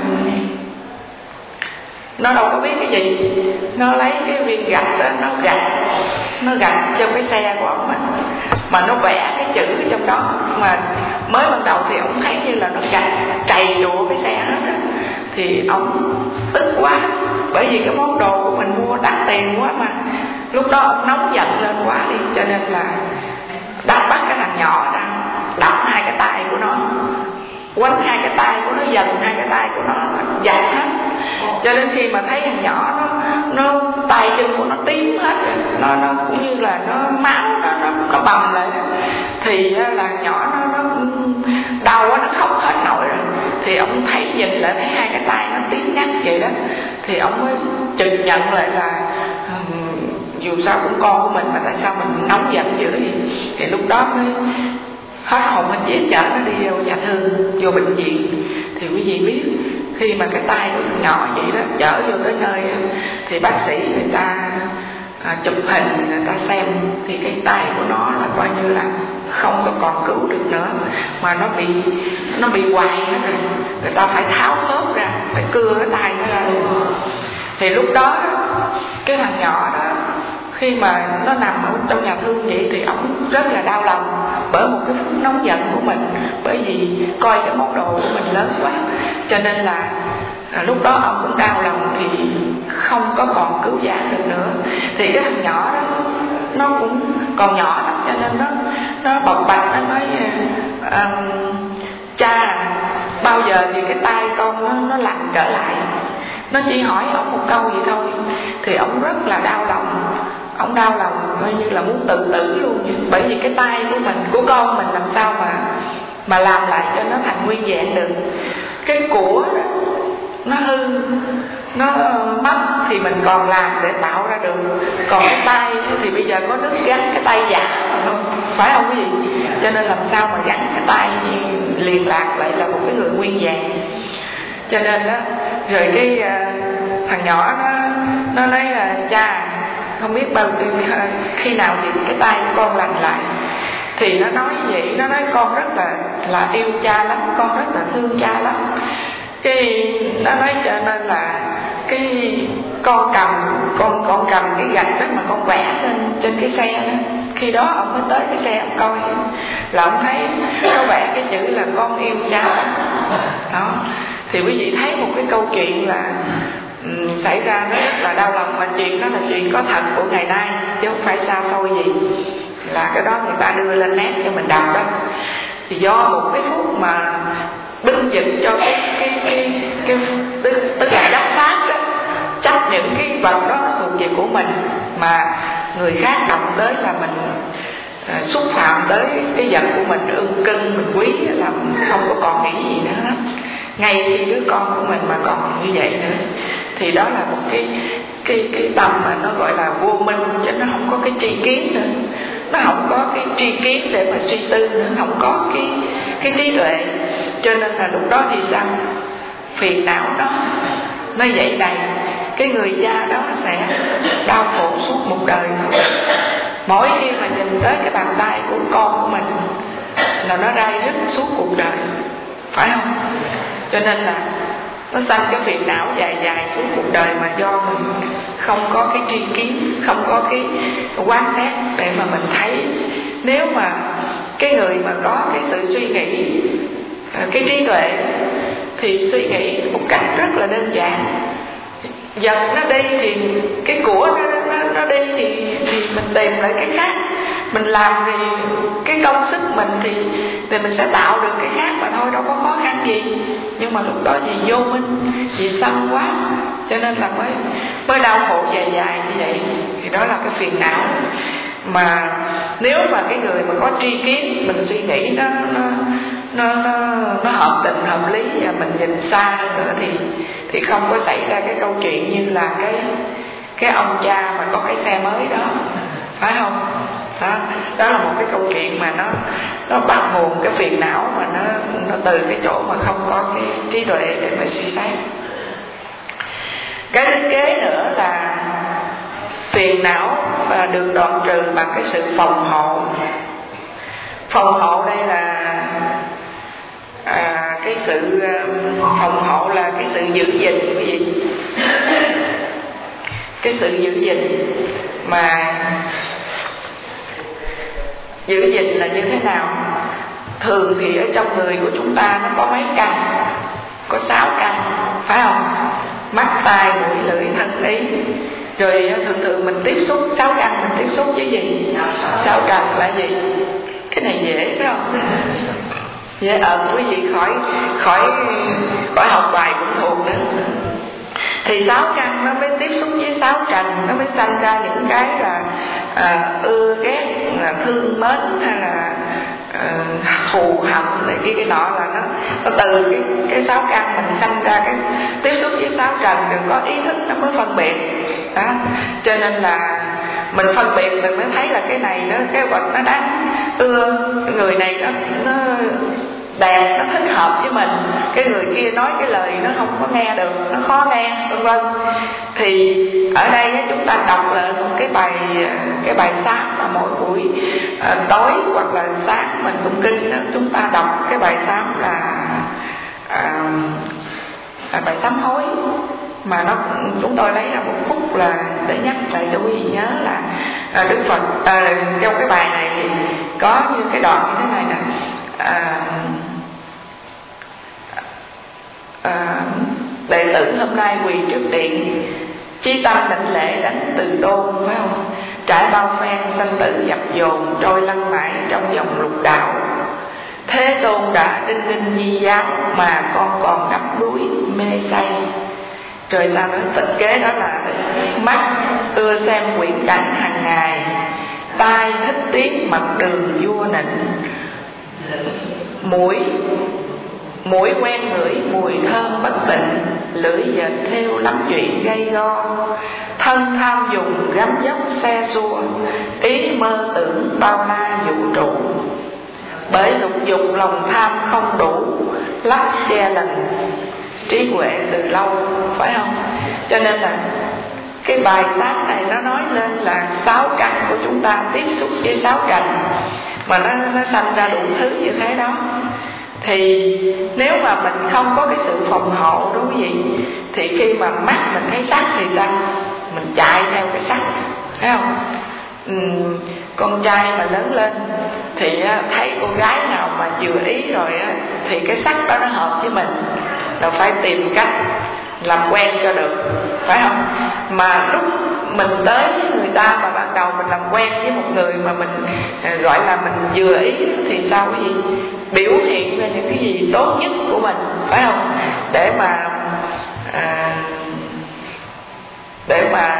nó đâu có biết cái gì, nó lấy cái viên gạch đó, nó gạch nó gạch cho cái xe của ông á, mà nó vẽ cái chữ trong đó. Mà mới ban đầu thì ông thấy như là nó gạch trầy đùa cái xe hết á, thì ông tức quá, bởi vì cái món đồ của mình mua đắt tiền quá. Mà lúc đó ông nóng giận lên quá đi, cho nên là đập bắt cái thằng nhỏ ra, đập hai cái tay của nó, quánh hai cái tay của nó, dần hai cái tay của nó dập hết. Cho đến khi mà thấy thằng nhỏ nó nó tay chân của nó tím hết, nó nó cũng như là nó máu nó nó, nó bầm lại, thì là nhỏ nó nó đau quá, nó khóc hết nổi rồi. Thì ông thấy nhìn lại thấy hai cái tay nó tím ngắt vậy đó, thì ông mới chừng nhận lại là um, dù sao cũng con của mình mà tại sao mình nóng giận dữ vậy. Thì lúc đó mới hết hồn hết vía, chở nó đi vô nhà thương, vô bệnh viện. Thì quý vị biết khi mà cái tay của thằng nhỏ vậy đó chở vô tới nơi thì bác sĩ người ta à, chụp hình người ta xem thì cái tay của nó là coi như là không có còn cứu được nữa, mà nó bị nó bị hoài nữa rồi. Người ta phải tháo khớp ra, phải cưa cái tay nó ra luôn. Thì lúc đó cái thằng nhỏ đó khi mà nó nằm ở trong nhà thương vậy thì ổng rất là đau lòng bởi một cái phút nóng giận của mình, bởi vì coi cái món đồ của mình lớn quá, cho nên là à, lúc đó ông cũng đau lòng thì không có còn cứu vãn được nữa. Thì cái thằng nhỏ đó nó cũng còn nhỏ lắm, cho nên nó nó bộc bạch, nó nói à, bao giờ thì cái tay con nó, nó lành trở lại. Nó chỉ hỏi ông một câu gì thôi thì ông rất là đau lòng, ông đau lòng coi như là muốn tự tử luôn. Bởi vì cái tay của mình, của con mình làm sao mà mà làm lại cho nó thành nguyên vẹn được. Cái của đó, nó hư, nó mất thì mình còn làm để tạo ra được. Còn cái tay thì bây giờ có nước gắn cái tay giả không, phải không cái gì? Cho nên làm sao mà gắn cái tay liền lạc lại là một cái người nguyên vẹn. Cho nên đó, rồi cái uh, thằng nhỏ nó nó nói là cha không biết bao khi nào thì cái tay của con lành lại. Thì nó nói vậy, nó nói con rất là là yêu cha lắm, con rất là thương cha lắm. Cái nó nói cho nên là cái con cầm con con cầm cái gạch đó mà con vẽ lên trên cái xe đó. Khi đó ông mới tới cái xe ông coi là ông thấy nó vẽ cái chữ là con yêu cha lắm. Đó thì quý vị thấy một cái câu chuyện là um, xảy ra nó rất là đau lòng, mà chuyện đó là chuyện có thật của ngày nay chứ không phải xa xôi gì, là cái đó người ta đưa lên nét cho mình đọc đó. Thì do một cái phút mà binh vực cho cái cái cái cái tức, tức là đắp pháp đó, chấp những cái vật đó thuộc về của mình mà người khác động tới là mình à, xúc phạm tới cái vật của mình, ưng cưng mình quý là mình không có còn nghĩ gì nữa hết. Ngay khi đứa con của mình mà còn như vậy nữa thì đó là một cái cái cái tâm mà nó gọi là vô minh, chứ nó không có cái tri kiến nữa, nó không có cái tri kiến để mà suy tư nữa, không có cái cái trí tuệ. Cho nên là lúc đó thì sao? Phiền não đó nó dậy đầy, cái người cha đó sẽ đau khổ suốt một đời. Mỗi khi mà nhìn tới cái bàn tay của con của mình là nó đau rứt suốt cuộc đời, phải không? Cho nên là nó sanh cái phiền não dài dài suốt cuộc đời, mà do mình không có cái tri kiến, không có cái quan sát để mà mình thấy. Nếu mà cái người mà có cái sự suy nghĩ, cái trí tuệ thì suy nghĩ một cách rất là đơn giản. Vật nó đi thì cái của nó, nó, nó đi thì, thì mình tìm lại cái khác. Mình làm thì cái công sức mình thì, thì mình sẽ tạo được cái khác mà thôi, đâu có khó khăn gì. Nhưng mà lúc đó thì vô minh, vì sân quá, cho nên là mới mới đau khổ dài dài như vậy. Thì đó là cái phiền não. Mà nếu mà cái người mà có tri kiến, mình suy nghĩ nó nó nó nó, nó hợp tình hợp lý và mình nhìn xa nữa thì thì không có xảy ra cái câu chuyện như là cái cái ông cha mà có cái xe mới đó, phải không? Đó, đó là một cái câu chuyện mà nó nó bắt nguồn cái phiền não mà nó nó từ cái chỗ mà không có cái trí tuệ để mà suy xét. Cái thứ kế nữa là phiền não và được đoạn trừ bằng cái sự phòng hộ. Phòng hộ đây là à, cái sự phòng hộ là cái sự giữ gìn cái gì? Cái sự giữ gìn mà giữ gìn là như thế nào? Thường thì ở trong người của chúng ta nó có mấy căn? Có sáu căn, phải không? Mắt, tai, mũi, lưỡi, thân, ý. Rồi thường thường mình tiếp xúc sáu căn, mình tiếp xúc với gì? Sáu căn là gì? Cái này dễ phải không? Dễ ợn quý vị khỏi khỏi khỏi học bài cũng thuộc nữa. Thì sáu căn nó mới tiếp xúc với sáu trần, nó mới sanh ra những cái là à, ưa ghét, là thương mến, hay là à, thù hận này kia cái nọ, là nó, nó từ cái, cái sáu căn mình sanh ra cái tiếp xúc với sáu trần, đừng có ý thức nó mới phân biệt đó. Cho nên là mình phân biệt mình mới thấy là cái này nó cái vật nó đáng ưa, người này nó nó đẹp, nó thích hợp với mình, cái người kia nói cái lời nó không có nghe được, nó khó nghe, vân vân. Thì ở đây chúng ta đọc là một cái bài cái bài sám mà mỗi buổi à, tối hoặc là sáng mình tụng kinh đó, chúng ta đọc cái bài sám là à, à, bài sám hối, mà nó chúng tôi lấy ra một phút là để nhắc lại cho quý vị nhớ là à, Đức Phật à, trong cái bài này thì có như cái đoạn như thế này nè. À, à, đệ tử hôm nay quỳ trước điện, chí tâm đảnh lễ đánh từ tôn, phải không? Trải bao phen sanh tử dập dồn, trôi lăn mãi trong dòng lục đạo. Thế Tôn đã đinh đinh nhi giáo mà con còn đắm đuối mê say. Rồi sao nữa? Tịch kế đó là mắt ưa xem quyển cảnh hàng ngày, tai thích tiếng mặt đường vua nịnh, mũi mũi quen ngửi mùi thơm bất tịnh, lưỡi dệt theo lắm chuyện gây go, thân tham dùng gắm dốc xe xua, ý mơ tưởng bao la vũ trụ. Bởi lục dục lòng tham không đủ, lắp che lần trí huệ từ lâu, phải không? Cho nên là cái bài tác này nó nói lên là sáu căn của chúng ta tiếp xúc với sáu cảnh, mà nó nó sanh ra đủ thứ như thế đó. Thì nếu mà mình không có cái sự phòng hộ đúng không gì, thì khi mà mắt mình thấy sắc thì sao? Mình chạy theo cái sắc, phải không? Ừ, con trai mà lớn lên thì thấy cô gái nào mà vừa ý rồi thì cái sắc đó nó hợp với mình, là phải tìm cách làm quen cho được, phải không? Mà lúc mình tới với người ta mà ban đầu mình làm quen với một người mà mình gọi là mình vừa ý thì sao? Cái gì? Biểu hiện ra những cái gì tốt nhất của mình, phải không? Để mà à, để mà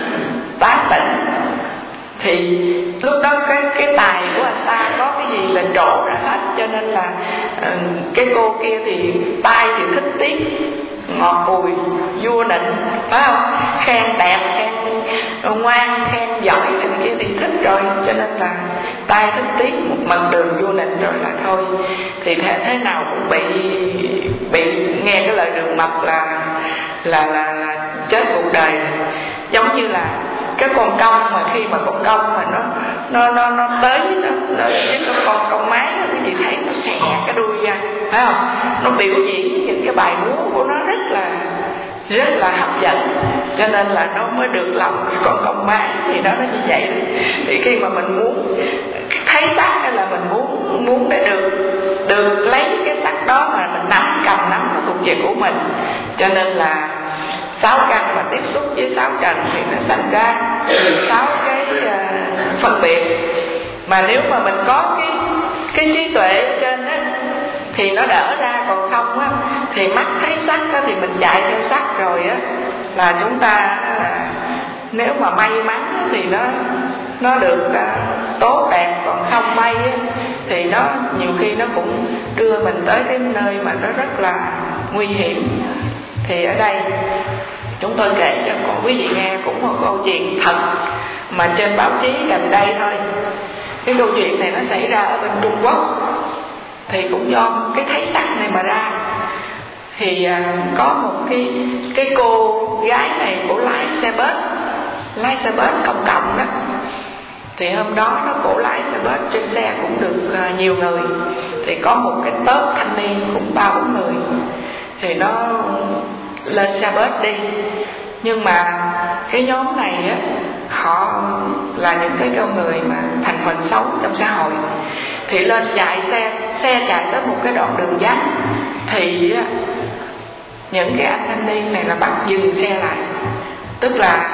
tán tỉnh. Thì lúc đó cái cái tài của anh ta có cái gì là trổ ra hết. Cho nên là uh, cái cô kia thì tai thì thích tiếng ngọt bùi vua nịnh, phải không? Khen đẹp, khen ngoan, khen giỏi này kia thì thích rồi. Cho nên là tai thích tiếng một mặt đường vua nịnh rồi là thôi. Thì thế, thế nào cũng bị bị nghe cái lời đường mật là là là, là chết cuộc đời. Giống như là cái con công, mà khi mà con công mà nó nó nó nó tới nó, nó với cái con công mái đó, quý vị thấy nó xẻ cái đuôi ra, phải không? Nó biểu diễn những cái bài múa của nó rất là rất là hấp dẫn, cho nên là nó mới được lòng con công mái. Thì đó nó như vậy. Thì khi mà mình muốn thấy sắc hay là mình muốn muốn để được được lấy cái sắc đó mà mình nắm cầm nắm nó thuộc về của mình. Cho nên là sáu căn mà tiếp xúc với sáu trần thì nó thành ra sáu cái uh, phân biệt. Mà nếu mà mình có cái cái trí tuệ ở trên á thì nó đỡ ra, còn không á thì mắt thấy sắc á thì mình chạy theo sắc rồi á là chúng ta uh, nếu mà may mắn á, thì nó nó được uh, tốt đẹp, còn không may á, thì nó nhiều khi nó cũng đưa mình tới cái nơi mà nó rất là nguy hiểm. Thì ở đây chúng tôi kể cho con quý vị nghe cũng một câu chuyện thật mà trên báo chí gần đây thôi. Cái câu chuyện này nó xảy ra ở bên Trung Quốc, thì cũng do cái thấy sắc này mà ra. Thì à, có một cái cái cô gái này cổ lái xe bus, lái xe bus công cộng đó. Thì hôm đó nó cổ lái xe bus, trên xe cũng được à, nhiều người. Thì có một cái tốp thanh niên cũng ba bốn người. Thì nó lên xe bus đi. Nhưng mà cái nhóm này á, họ là những cái con người mà thành phần xấu trong xã hội. Thì lên chạy xe, xe chạy tới một cái đoạn đường vắng, thì á, những cái anh thanh niên này là bắt dừng xe lại. Tức là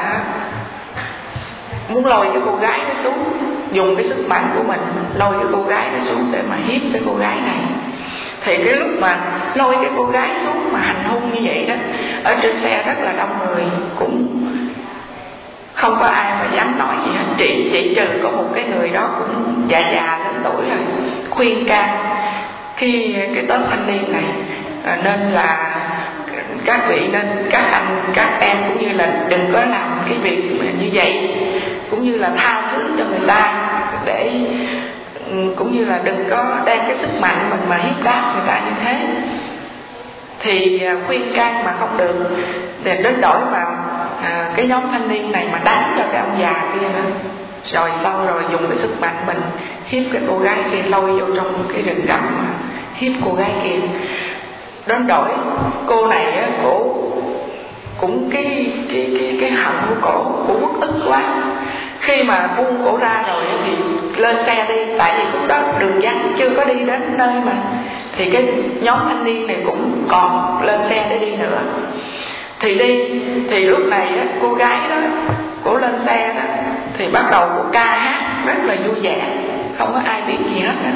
muốn lôi cái cô gái nó xuống, dùng cái sức mạnh của mình lôi cái cô gái nó xuống để mà hiếp cái cô gái này. Thì cái lúc mà lôi cái cô gái xuống mà hành hung như vậy đó, ở trên xe rất là đông người, cũng không có ai mà dám nói gì hết. Chỉ, chỉ trừ có một cái người đó cũng già già lên tuổi rồi, khuyên can khi cái tốp thanh niên này à, nên là các vị nên các anh các em cũng như là đừng có làm cái việc như vậy, cũng như là tha thứ cho người ta, để cũng như là đừng có đem cái sức mạnh mình mà hiếp đáp người ta như thế. Thì khuyên can mà không được, để đến đổi vào à, cái nhóm thanh niên này mà đánh cho cái ông già kia nữa. Rồi sau rồi dùng cái sức mạnh mình hiếp cái cô gái kia, lôi vô trong cái rừng rậm mà hiếp cô gái kia. Đến đổi cô này á, cổ cũng cái cái cái cái hận của cổ, cổ uất ức quá. Khi mà buông cổ ra rồi thì lên xe đi, tại vì lúc đó đường vắng chưa có đi đến nơi mà. Thì cái nhóm thanh niên này cũng còn lên xe để đi nữa. Thì đi, thì lúc này á, cô gái đó, cổ lên xe đó, thì bắt đầu cổ ca hát rất là vui vẻ, không có ai biết gì hết đó.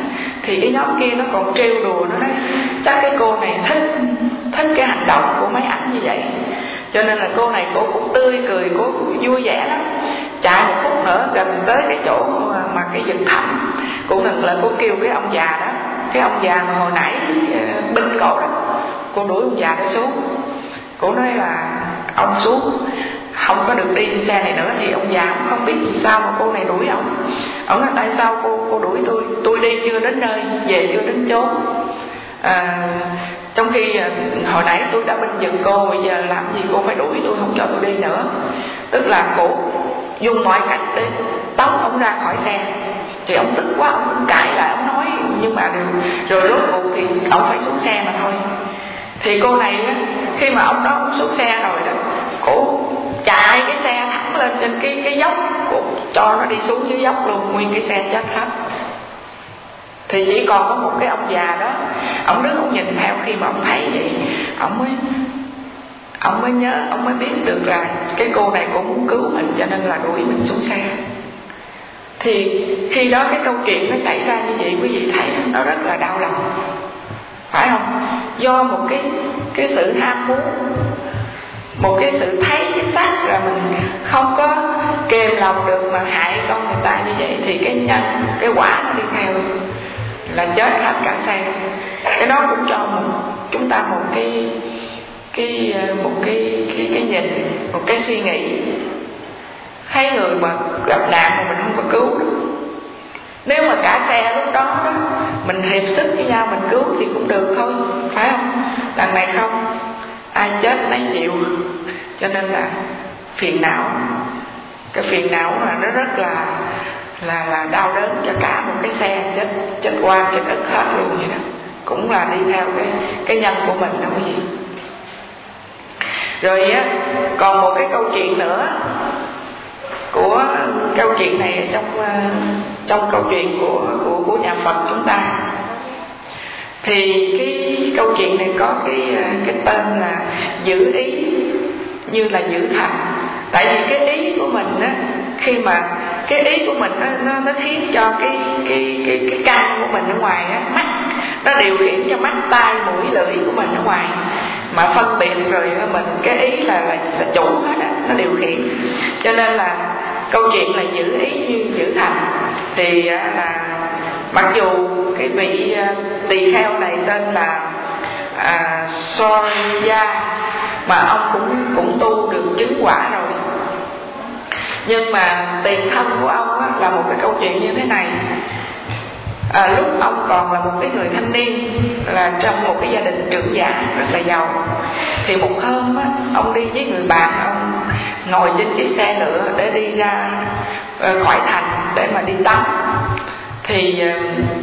thì cái nhóm kia nó còn trêu đùa, nó nói chắc cái cô này thích thích cái hành động của mấy ảnh như vậy, cho nên là cô này cô cũng tươi cười, cô cũng vui vẻ lắm. Chạy một phút nữa gần tới cái chỗ mà, mà cái rừng thẳm, cũng ngừng là cô kêu cái ông già đó, cái ông già mà hồi nãy uh, binh cổ đó, cô đuổi ông già đó xuống. Cô nói là ông xuống, không có được đi xe này nữa. Thì ông già cũng không biết vì sao mà cô này đuổi ông. Ông nói tại sao cô cô đuổi tôi, tôi đi chưa đến nơi, về chưa đến chốn. À, trong khi à, hồi nãy tôi đã binh vực cô, bây giờ làm gì cô phải đuổi tôi, không cho tôi đi nữa. Tức là cô dùng mọi cách để tống ông ra khỏi xe. Thì ông tức quá, ông cũng cãi lại, ông nói nhưng mà rồi rốt cuộc thì ông phải xuống xe mà thôi. Thì cô này khi mà ông đó ông xuống xe rồi đó, cổ chạy cái xe thẳng lên trên cái cái dốc, cổ cho nó đi xuống dưới dốc luôn, nguyên cái xe chết hết. Thì chỉ còn có một cái ông già đó, ông đứng ông nhìn theo. Khi mà ông thấy vậy, ông mới ông mới nhớ, ông mới biết được là cái cô này cũng muốn cứu mình, cho nên là đuổi mình xuống xe. Thì khi đó cái câu chuyện nó xảy ra như vậy, quý vị thấy nó rất là đau lòng, phải không? Do một cái cái sự ham muốn, một cái sự thấy cái xác là mình không có kềm lòng được mà hại con người ta như vậy, thì cái nhân cái quả nó đi theo là chết hết cả xe. Cái đó cũng cho một, chúng ta một cái cái một cái cái cái nhìn, một cái suy nghĩ. Hai người mà gặp nạn mà mình không có cứu được, nếu mà cả xe lúc đó, đó mình hiệp sức với nhau mình cứu thì cũng được thôi, phải không? Lần này không, ai chết nấy chịu. Cho nên là phiền não, cái phiền não là nó rất là là là đau đớn cho cả một cái xe chết chết qua chết ức hết luôn vậy đó. Cũng là đi theo cái cái nhân của mình đó quý vị. Rồi á, còn một cái câu chuyện nữa của câu chuyện này trong trong câu chuyện của của của nhà Phật chúng ta. Thì cái câu chuyện này có cái cái tên là giữ ý như là giữ thành. Tại vì cái ý của mình á, khi mà cái ý của mình nó nó, nó khiến cho cái cái cái cái căn của mình ở ngoài á, mắt nó điều khiển cho mắt, tai, mũi, lưỡi của mình ở ngoài mà phân biệt rồi mình cái ý là là, là chủ hết á, nó điều khiển. Cho nên là câu chuyện là giữ ý như giữ thành. Thì là mặc dù cái vị tỳ kheo này tên là à, Sorya, mà ông cũng cũng tu được chứng quả rồi, nhưng mà tiền thân của ông á, là một cái câu chuyện như thế này. À, lúc ông còn là một cái người thanh niên, là trong một cái gia đình trưởng giả rất là giàu, thì một hôm á, ông đi với người bạn, ông ngồi trên chiếc xe lửa để đi ra uh, khỏi thành để mà đi tắm. Thì uh,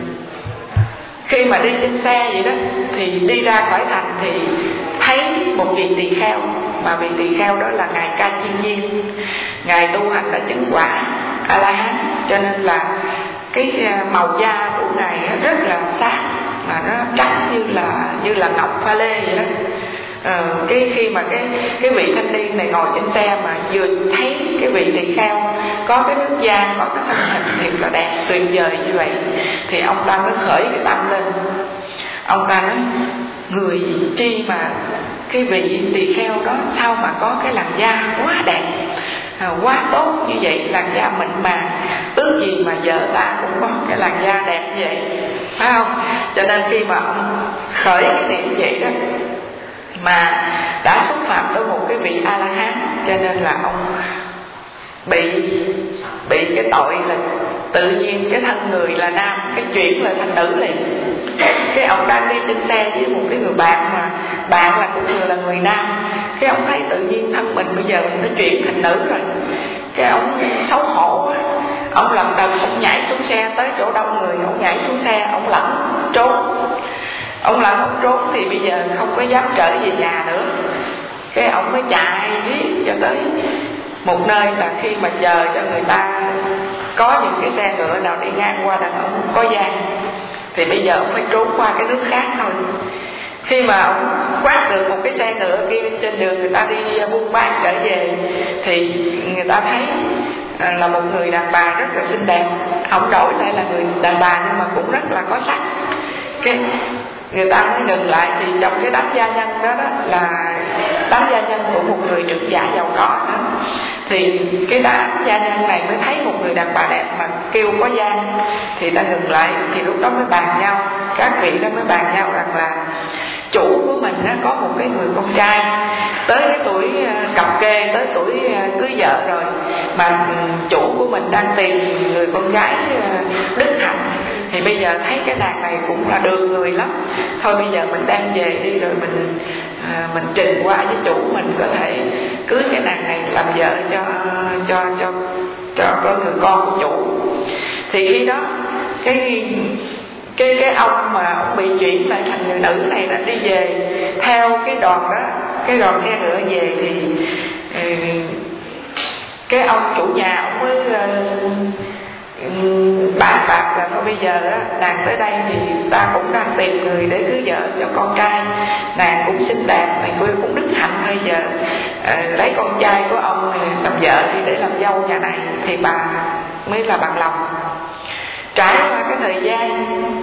khi mà đi trên xe vậy đó, thì đi ra khỏi thành thì thấy một vị tỳ kheo, mà vị tỳ kheo đó là ngài Ca Chiên Nhiên. Ngài tu hành đã chứng quả A La Hán, cho nên là cái màu da của ngài rất là sáng, mà nó trắng như là như là ngọc pha lê vậy đó. Ờ, cái khi mà cái cái vị thanh niên này ngồi trên xe mà vừa thấy cái vị tỳ kheo có cái nước da, có cái thân hình thiệt là đẹp tuyệt vời như vậy, thì ông ta mới khởi cái tâm lên. Ông ta nói người chi mà cái vị tỳ kheo đó sao mà có cái làn da quá đẹp, à, quá tốt như vậy, làn da mịn màng, ước gì mà vợ ta cũng có cái làn da đẹp như vậy, phải không? Cho nên khi mà ông khởi cái niệm vậy đó, mà đã xúc phạm tới một cái vị A La Hán, cho nên là ông bị bị cái tội là tự nhiên cái thân người là nam, cái chuyển là thành nữ liền. Cái ông đang đi trên xe với một cái người bạn, mà bạn là cũng vừa là người nam, cái ông thấy tự nhiên thân mình bây giờ nó chuyển thành nữ rồi, cái ông xấu hổ, ông lần đầu ông nhảy xuống xe tới chỗ đông người, ông nhảy xuống xe, ông lẩn trốn. Ông lẩn ông trốn thì bây giờ không có dám trở về nhà nữa, cái ông mới chạy riết cho tới một nơi là khi mà chờ cho người ta có những cái xe ngựa nào đi ngang qua đàn ông có gian, thì bây giờ ông phải trốn qua cái nước khác thôi. Khi mà ông quát được một cái xe ngựa kia trên đường người ta đi buôn bán trở về, thì người ta thấy là một người đàn bà rất là xinh đẹp. Ông đổi lại là người đàn bà nhưng mà cũng rất là có sắc, cái người ta mới ngừng lại. Thì trong cái đám gia nhân đó, đó là đám gia nhân của một người trưởng giả giàu có đó. Thì cái đám gia nhân này mới thấy một người đàn bà đẹp mà kêu có gian, thì ta ngừng lại. Thì lúc đó mới bàn nhau, các vị đó mới bàn nhau rằng là chủ của mình đó, có một cái người con trai tới cái tuổi cập kê, tới tuổi cưới vợ rồi, mà chủ của mình đang tìm người con gái đức hạnh. Thì bây giờ thấy cái nàng này cũng là được người lắm, thôi bây giờ mình đem về đi, rồi mình à, mình trình qua với chủ mình có thể cưới cái nàng này làm vợ cho cho cho cho có người con của chủ. Thì khi đó cái cái cái ông mà ông bị chuyển lại thành người nữ này đã đi về theo cái đoàn đó, cái đoàn nghe ngựa về. Thì cái ông chủ nhà ông mới bàn bạc là thôi bây giờ đó, nàng tới đây thì ta cũng đang tìm người để cưới vợ cho con trai, nàng cũng xinh đẹp, này cô cũng đức hạnh, bây giờ à, lấy con trai của ông làm vợ thì để làm dâu nhà này, thì bà mới là bằng lòng. Trải qua cái thời gian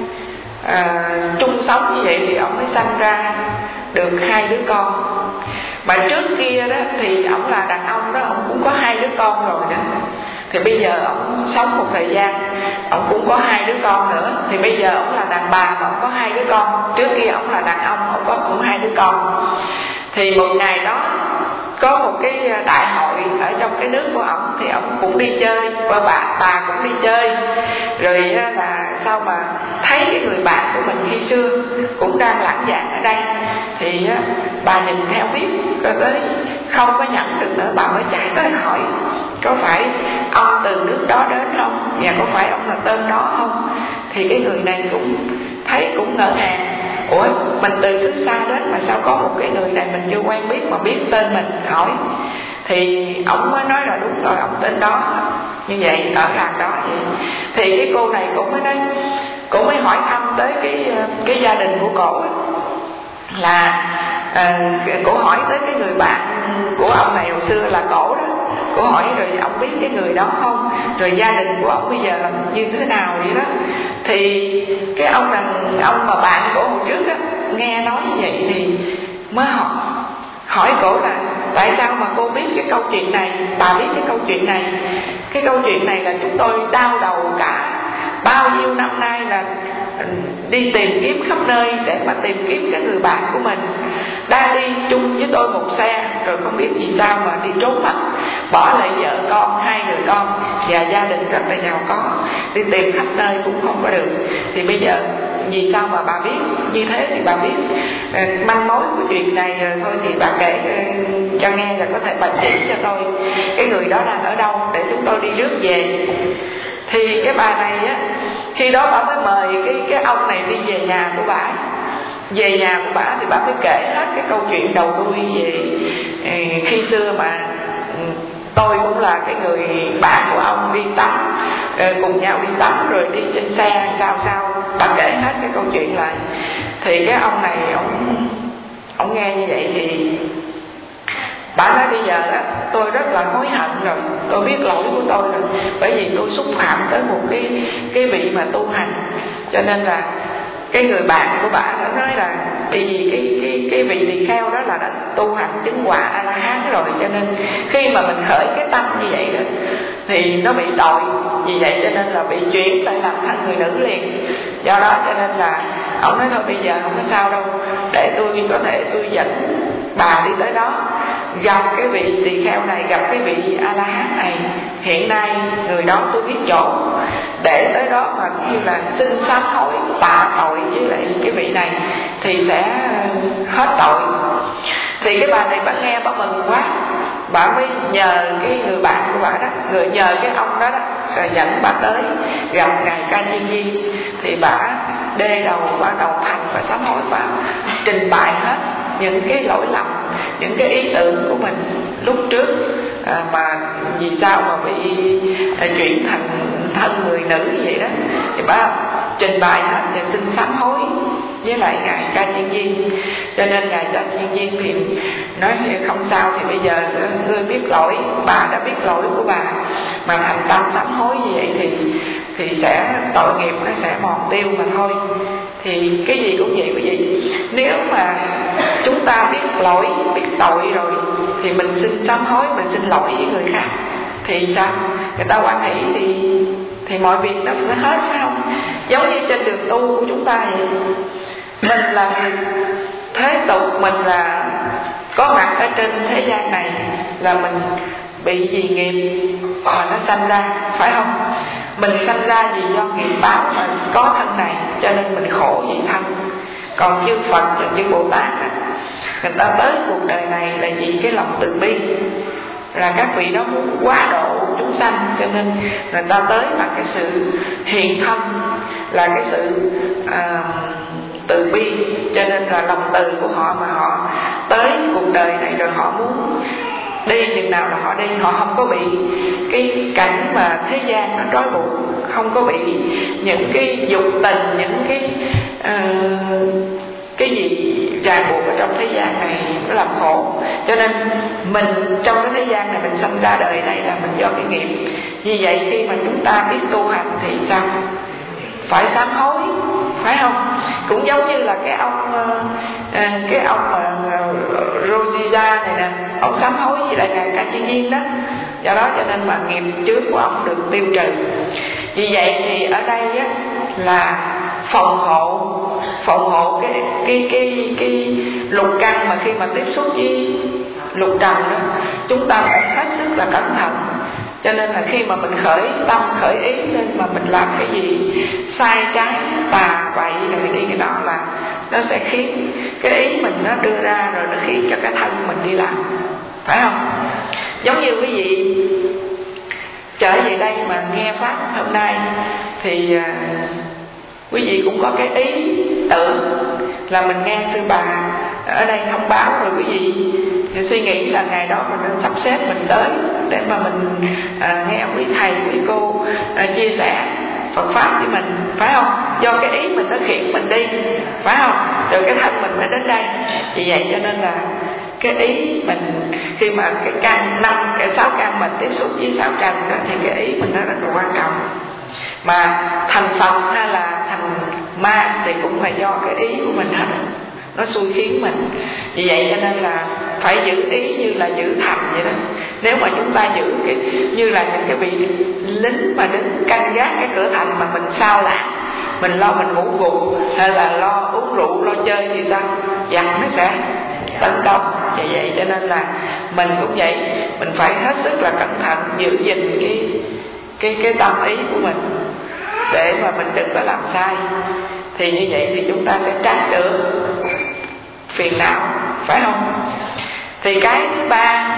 à, chung sống như vậy thì ông mới sanh ra được hai đứa con. Mà trước kia đó thì ông là đàn ông đó, ông cũng có hai đứa con rồi đó. Thì bây giờ ông sống một thời gian, ông cũng có hai đứa con nữa. Thì bây giờ ông là đàn bà mà ông có hai đứa con. Trước kia ông là đàn ông, ông có cũng hai đứa con. Thì một ngày đó có một cái đại hội ở trong cái nước của ông, thì ông cũng đi chơi, và bà bà cũng đi chơi. Rồi là sao mà thấy cái người bạn của mình khi xưa cũng đang lãng vãng ở đây, thì bà nhìn theo biết rồi tới không có nhận được nữa, bà mới chạy tới hỏi có phải ông từ nước đó đến không, và có phải ông là tên đó không. Thì cái người này cũng thấy cũng ngỡ ngàng, ủa mình từ xứ xa đến mà sao có một cái người này mình chưa quen biết mà biết tên mình, hỏi. Thì ông mới nói là đúng rồi, ông tên đó, như vậy ở làng đó vậy. Thì cái cô này cũng mới nói, cũng mới hỏi thăm tới cái cái gia đình của cổ, là à, cổ hỏi tới cái người bạn của ông này hồi xưa là cổ đó. Cổ hỏi rồi ông biết cái người đó không, rồi gia đình của ông bây giờ là như thế nào vậy đó. Thì cái ông là ông mà bạn của hồi trước á, nghe nói như vậy thì mới hỏi hỏi cổ là tại sao mà cô biết cái câu chuyện này, bà biết cái câu chuyện này. Cái câu chuyện này là chúng tôi đau đầu cả bao nhiêu năm nay, là đi tìm kiếm khắp nơi để mà tìm kiếm cái người bạn của mình, đang đi chung với tôi một xe, rồi không biết vì sao mà đi trốn mất, bỏ lại vợ con, hai người con và gia đình rất là giàu có, đi tìm khắp nơi cũng không có được. Thì bây giờ vì sao mà bà biết như thế, thì bà biết manh mối của chuyện này rồi thôi, thì bà kể cho nghe là có thể bà chỉ cho tôi cái người đó đang ở đâu để chúng tôi đi rước về. Thì cái bà này á, khi đó bà mới mời cái cái ông này đi về nhà của bà. Về nhà của bà thì bà mới kể hết cái câu chuyện đầu đuôi về khi xưa mà tôi cũng là cái người bạn của ông đi tắm, cùng nhau đi tắm rồi đi trên xe sao sao. Bà kể hết cái câu chuyện lại. Thì cái ông này ông ông nghe như vậy thì bà nói bây giờ á, tôi rất là hối hận rồi, tôi biết lỗi của tôi rồi, bởi vì tôi xúc phạm tới một cái cái vị mà tu hành. Cho nên là cái người bạn của bà đã nói là vì cái cái cái vị tỳ kheo đó là đã tu hành chứng quả A La Hán rồi, cho nên khi mà mình khởi cái tâm như vậy đó thì nó bị tội, vì vậy cho nên là bị chuyển lại làm thành người nữ liền. Do đó cho nên là ông nói thôi bây giờ không có sao đâu, để tôi có thể tôi dẫn bà đi tới đó, gặp cái vị tỳ kheo này, gặp cái vị A La Hán này, hiện nay người đó tôi biết chỗ, để tới đó mà như là xin sám hối tạ tội với lại cái vị này thì sẽ hết tội. Thì cái bà này bà nghe bà mừng quá, bà mới nhờ cái người bạn của bà đó, người nhờ cái ông đó đó, rồi dẫn bà tới gặp ngài Ca Diên Di. Thì bà đê đầu, bà đầu thành và sám hối, bà trình bày hết những cái lỗi lầm, những cái ý tưởng của mình lúc trước à, mà vì sao mà bị à, chuyển thành thân người nữ như vậy đó. Thì bà trình bày hết và xin sám hối với lại ngài Ca Diên Di. Cho nên ngài Ca Diên Di thì nói không sao, thì bây giờ ngươi biết lỗi, bà đã biết lỗi của bà mà thành tâm sám hối như vậy thì thì sẽ tội nghiệp nó sẽ mòn tiêu mà thôi. Thì cái gì cũng vậy quý vị. Nếu mà chúng ta biết lỗi, biết tội rồi thì mình xin sám hối, mình xin lỗi với người khác, thì sao? Người ta hoan hỷ thì thì mọi việc nó sẽ hết, phải không? Giống như trên đường tu của chúng ta vậy. Mình là người thế tục, mình là có mặt ở trên thế gian này là mình bị gì nghiệp mà nó sanh ra, phải không? Mình sanh ra vì do nghiệp báo mà có thân này, cho nên mình khổ vì thân. Còn chư Phật và chư Bồ Tát, người ta tới cuộc đời này là vì cái lòng từ bi, là các vị đó muốn quá độ chúng sanh, cho nên người ta tới bằng cái sự hiền thân, là cái sự à, từ bi, cho nên là lòng từ của họ mà họ tới cuộc đời này, rồi họ muốn đi chừng nào là họ đi, họ không có bị cái cảnh mà thế gian nó trói buộc, không có bị những cái dục tình, những cái uh, cái gì ràng buộc ở trong thế gian này nó làm khổ. Cho nên mình trong cái thế gian này mình sinh ra đời này là mình do cái nghiệp. Vì vậy khi mà chúng ta biết tu hành thì sao? Phải sám hối, phải không? Cũng giống như là cái ông cái ông mà Rosida này nè, ông sám hối với lại ngài Ca Chi Viên đó, do đó cho nên mà nghiệp trước của ông được tiêu trừ. Vì vậy thì ở đây á, là phòng hộ phòng hộ cái cái cái cái lục căn mà khi mà tiếp xúc với lục trần đó, chúng ta phải hết sức là cẩn thận. Cho nên là khi mà mình khởi tâm, khởi ý lên mà mình làm cái gì sai trái, tà bậy rồi đi cái đó, là nó sẽ khiến cái ý mình nó đưa ra, rồi nó khiến cho cái thân mình đi làm, phải không? Giống như quý vị trở về đây mà nghe pháp hôm nay thì uh, quý vị cũng có cái ý tưởng là mình nghe sư bà ở đây thông báo, rồi quý vị suy nghĩ là ngày đó mình nên sắp xếp mình tới để mà mình à, nghe quý thầy, quý cô à, chia sẻ Phật pháp với mình, phải không? Do cái ý mình nó khiển mình đi, phải không? Rồi cái thân mình mới đến đây. Vì vậy cho nên là cái ý mình khi mà cái căn năm, cái sáu căn mình tiếp xúc với sáu trần đó, thì cái ý mình nó rất là quan trọng. Mà thành Phật hay là thành ma thì cũng phải do cái ý của mình hết, nó xui khiến mình. Vì vậy cho nên là phải giữ ý như là giữ thành vậy đó. Nếu mà chúng ta giữ cái, như là những cái vị lính mà đứng canh gác cái cửa thành mà mình sao lãng, mình lo mình ngủ gục hay là lo uống rượu, lo chơi thì sao? Giặc nó sẽ tấn công. Vì vậy cho nên là mình cũng vậy, mình phải hết sức là cẩn thận, giữ gìn cái cái cái tâm ý của mình để mà mình đừng có làm sai. Thì như vậy thì chúng ta sẽ tránh được phiền não, phải không? Thì cái thứ ba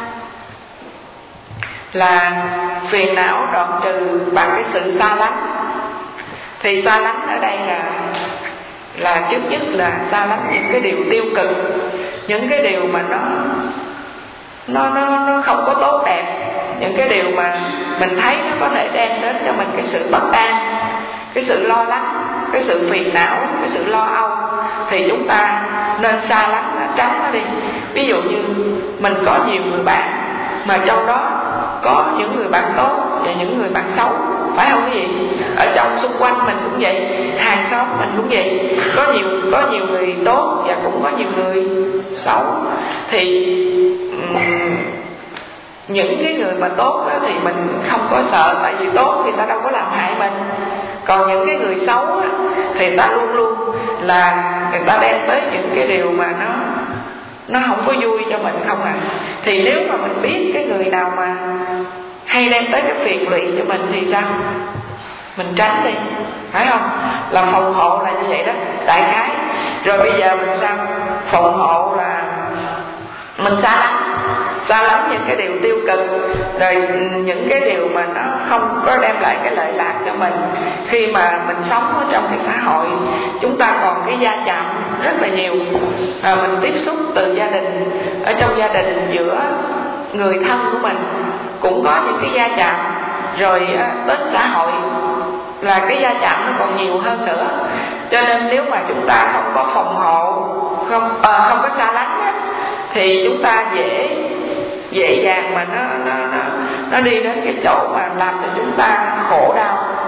là phiền não đoạn trừ bằng cái sự xa lánh. Thì xa lánh ở đây là là trước nhất là xa lánh những cái điều tiêu cực, những cái điều mà nó nó nó nó không có tốt đẹp, những cái điều mà mình thấy nó có thể đem đến cho mình cái sự bất an, cái sự lo lắng, cái sự phiền não, cái sự lo âu, thì chúng ta nên xa lánh, tránh nó đi. Ví dụ như mình có nhiều người bạn, mà trong đó có những người bạn tốt và những người bạn xấu, phải không quý vị? Ở trong xung quanh mình cũng vậy, hàng xóm mình cũng vậy, có nhiều có nhiều người tốt và cũng có nhiều người xấu. Thì um, những cái người mà tốt đó thì mình không có sợ, tại vì tốt thì ta đâu có làm hại mình. Còn những cái người xấu đó, thì ta luôn luôn là người ta đem tới những cái điều mà nó nó không có vui cho mình không à. Thì nếu mà mình biết cái người nào mà hay đem tới cái phiền lụy cho mình thì sao? Mình tránh đi, phải không? Là phòng hộ là như vậy đó, đại khái. Rồi bây giờ mình sao? Phòng hộ là mình xa lắm, xa lắm những cái điều tiêu cực, rồi những cái điều mà nó không có đem lại cái lợi lạc cho mình. Khi mà mình sống ở trong cái xã hội, chúng ta còn cái va chạm rất là nhiều, à, mình tiếp xúc từ gia đình, ở trong gia đình giữa người thân của mình cũng có những cái va chạm, rồi đến xã hội là cái va chạm nó còn nhiều hơn nữa. Cho nên nếu mà chúng ta không có phòng hộ, không à, không có xa lánh á, thì chúng ta dễ dễ dàng mà nó nó nó nó đi đến cái chỗ mà làm cho chúng ta khổ đau,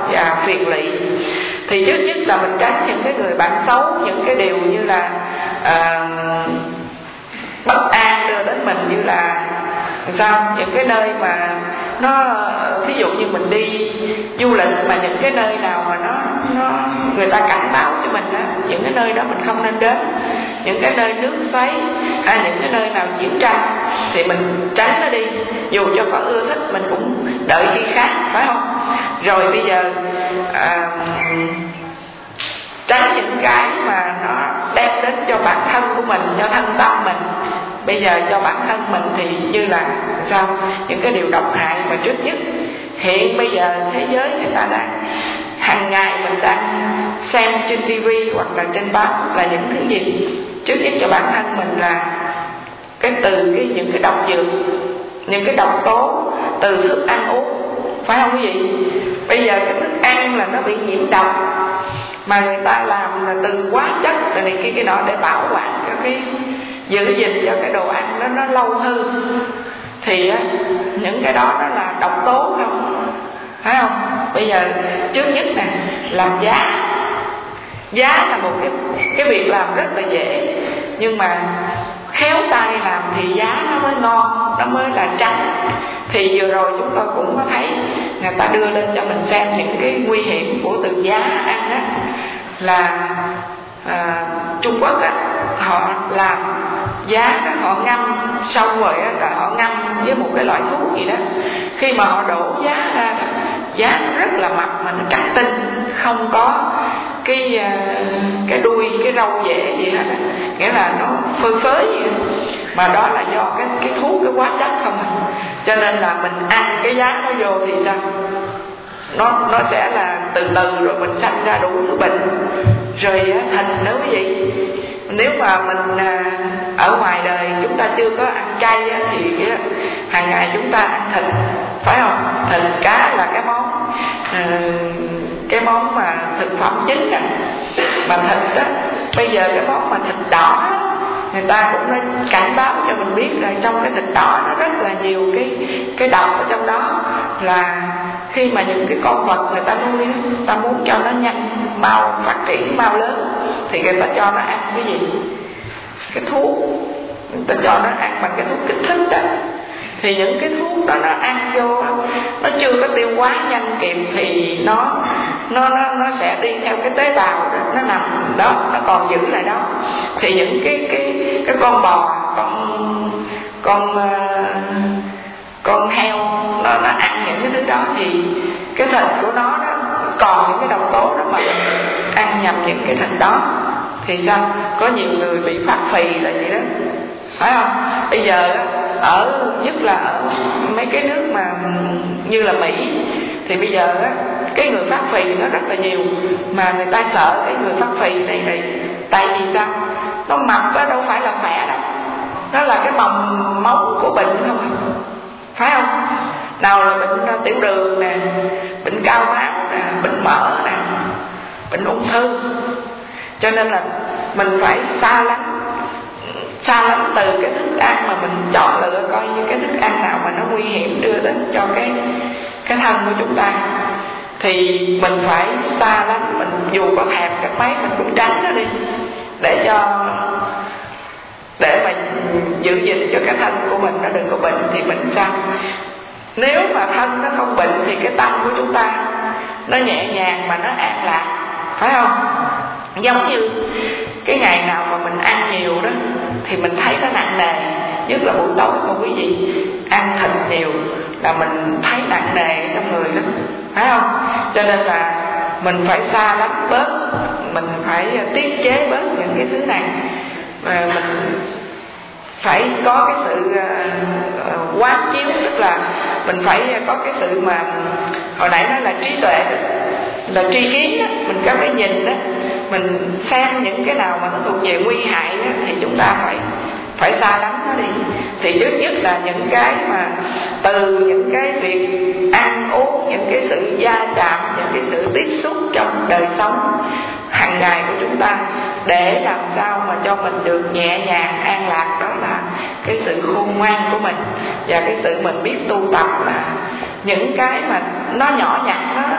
và phiền lụy. Thì trước nhất là mình tránh những cái người bạn xấu, những cái điều như là à, bất an đưa đến mình, như là sao những cái nơi mà nó, ví dụ như mình đi du lịch mà những cái nơi nào mà nó nó người ta cảnh báo cho mình á, những cái nơi đó mình không nên đến, những cái nơi nước xoáy hay những cái nơi nào chiến tranh thì mình tránh nó đi, dù cho có ưa thích mình cũng đợi khi khác, phải không? Rồi bây giờ à, tránh những cái mà nó đem đến cho bản thân của mình, cho thân tâm mình. Bây giờ cho bản thân mình thì như là sao, những cái điều độc hại mà trước nhất hiện bây giờ thế giới người ta đang hàng ngày mình đang xem trên tivi hoặc là trên báo là những thứ gì. Trước nhất cho bản thân mình là cái từ cái những cái độc dược, những cái độc tố từ thức ăn uống, phải không quý vị? Bây giờ cái thức ăn là nó bị nhiễm độc, mà người ta làm là từ hóa chất rồi này kia cái nọ để bảo quản cho cái, giữ gìn cho cái đồ ăn nó nó lâu hơn. Thì á, những cái đó nó là độc tố không, phải không? Bây giờ trước nhất nè, làm giá. Giá là một cái cái việc làm rất là dễ, nhưng mà khéo tay làm thì giá nó mới ngon, nó mới là trắng. Thì vừa rồi chúng tôi cũng có thấy người ta đưa lên cho mình xem những cái nguy hiểm của từ giá ăn á, là à, Trung Quốc á, họ làm giá đó, họ ngâm xong rồi á, là họ ngâm với một cái loại thuốc gì đó. Khi mà họ đổ giá ra, giá nó rất là mập mà nó trắng tinh, không có cái cái đuôi, cái râu rễ gì hết, nghĩa là nó phơi phới gì đó. Mà đó là do cái cái thuốc, cái hóa chất không à. Cho nên là mình ăn cái giá nó vô thì sao? Nó nó sẽ là từ từ rồi mình sanh ra đủ thứ bệnh. Rồi thịt nữa quý vị, nếu mà mình à, ở ngoài đời chúng ta chưa có ăn chay á, thì á, hàng ngày chúng ta ăn thịt, phải không? Thịt cá là cái món à, cái món mà thực phẩm chính à. Mà thịt á, bây giờ cái món mà thịt đỏ á, người ta cũng đã cảnh báo cho mình biết là trong cái thịt đỏ nó rất là nhiều cái cái độc ở trong đó, là khi mà những cái con vật người ta nuôi, người ta muốn cho nó nhanh, mau phát triển, mau lớn thì người ta cho nó ăn cái gì? Cái thuốc, người ta cho nó ăn bằng cái thuốc kích thích đó. Thì những cái thuốc đó nó ăn vô, nó chưa có tiêu hóa nhanh kịp thì nó nó nó nó sẽ đi theo cái tế bào đó, nó nằm đó, nó còn giữ lại đó. Thì những cái cái cái con bò, con con uh, con heo nó nó ăn những cái thứ đó thì cái thịt của nó đó còn những cái độc tố đó, mà ăn nhầm những cái thịt đó thì sao? Có nhiều người bị phát phì là gì đó, phải không? Bây giờ ở nhất là ở mấy cái nước mà như là Mỹ thì bây giờ á, cái người phát phì nó rất là nhiều, mà người ta sợ cái người phát phì này này tại vì sao? Nó mập á, đâu phải là khỏe đâu, nó là cái mầm móng của bệnh không, phải không? Nào là bệnh tiểu đường nè, bệnh cao máu nè, bệnh mỡ nè, bệnh ung thư. Cho nên là mình phải xa lánh xa lánh từ cái thức ăn mà mình chọn lựa, coi như cái thức ăn nào mà nó nguy hiểm đưa đến cho cái cái thân của chúng ta thì mình phải xa lánh. Mình dù có thèm cái mấy mình cũng tránh nó đi, để cho để mà giữ gìn cho cái thân của mình nó đừng có bệnh. Thì mình sao? Nếu mà thân nó không bệnh thì cái tâm của chúng ta nó nhẹ nhàng mà nó an lạc, phải không? Giống như cái ngày nào mà mình ăn nhiều đó thì mình thấy nó nặng nề, nhất là buổi tối mà quý vị ăn thịt nhiều là mình thấy nặng nề trong người đó, phải không? Cho nên là mình phải xa lánh bớt, mình phải tiết chế bớt những cái thứ này, và mình phải có cái sự uh, quán chiếu, tức là mình phải có cái sự mà hồi nãy nói là trí tuệ, là tri kiến đó. Mình có cái nhìn đó, mình xem những cái nào mà nó thuộc về nguy hại đó, thì chúng ta phải phải xa lánh nó đi. Thì trước nhất là những cái mà từ những cái việc ăn uống, những cái sự va chạm, những cái sự tiếp xúc trong đời sống hàng ngày của chúng ta, để làm sao mà cho mình được nhẹ nhàng an lạc, đó là cái sự khôn ngoan của mình và cái sự mình biết tu tập, là những cái mà nó nhỏ nhặt, nó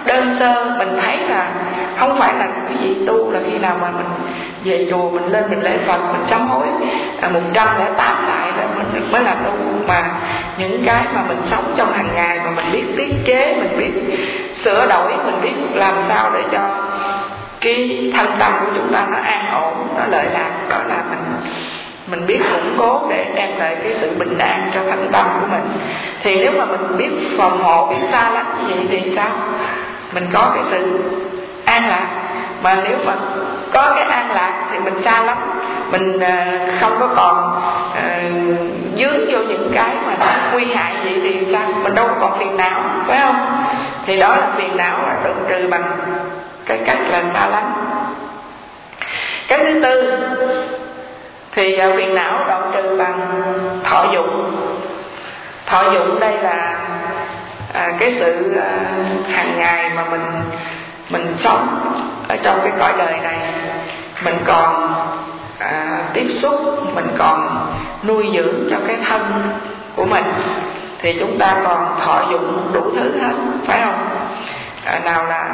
đơn sơ, mình thấy là không phải là cái gì tu là khi nào mà mình về chùa mình lên mình lễ Phật mình sám hối một trăm lẻ tám lại là mình mới là tu, mà những cái mà mình sống trong hàng ngày mà mình biết tiết chế, mình biết sửa đổi, mình biết làm sao để cho cái thân tâm của chúng ta nó an ổn, nó lợi lạc, đó là mình mình biết củng cố để đem lại cái sự bình an cho thân tâm của mình. Thì nếu mà mình biết phòng hộ, biết xa lánh như vậy thì sao? Mình có cái sự an lạc. Mà nếu mà có cái an lạc thì mình xa lắm, mình không có còn uh, dướng vô những cái mà nó nguy hại vậy thì sao? Mình đâu còn phiền não, phải không? Thì đó là phiền não là đoạn trừ bằng cái cách là xa lánh. Cái thứ tư thì phiền não đoạn trừ bằng thọ dụng. Thọ dụng đây là à, cái sự à, hàng ngày mà mình mình sống ở trong cái cõi đời này, mình còn à, tiếp xúc, mình còn nuôi dưỡng cho cái thân của mình thì chúng ta còn thọ dụng đủ thứ hết, phải không? À, nào là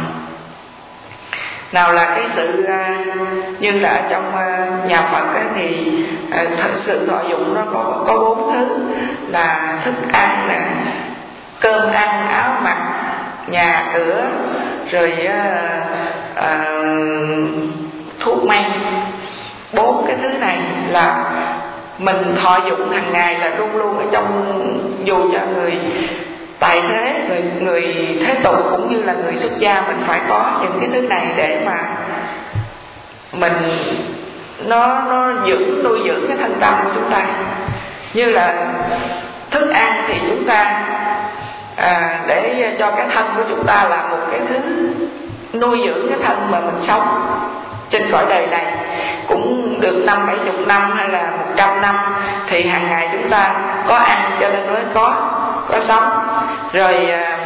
nào là cái sự uh, như là ở trong uh, nhà Phật ấy, thì uh, thật sự thọ dụng nó có có bốn thứ là thức ăn nè, cơm ăn, áo mặc, nhà cửa, rồi uh, uh, thuốc men. Bốn cái thứ này là mình thọ dụng hàng ngày, là luôn luôn ở trong, dù cho người tại thế, người, người thế tục cũng như là người xuất gia, mình phải có những cái thứ này để mà mình nó nó dưỡng nuôi dưỡng cái thân tâm của chúng ta. Như là thức ăn thì chúng ta à, để cho cái thân của chúng ta là một cái thứ nuôi dưỡng cái thân mà mình sống trên cõi đời này cũng được năm bảy chục năm hay là một trăm năm, thì hàng ngày chúng ta có ăn cho nên mới có có sống. Rồi à,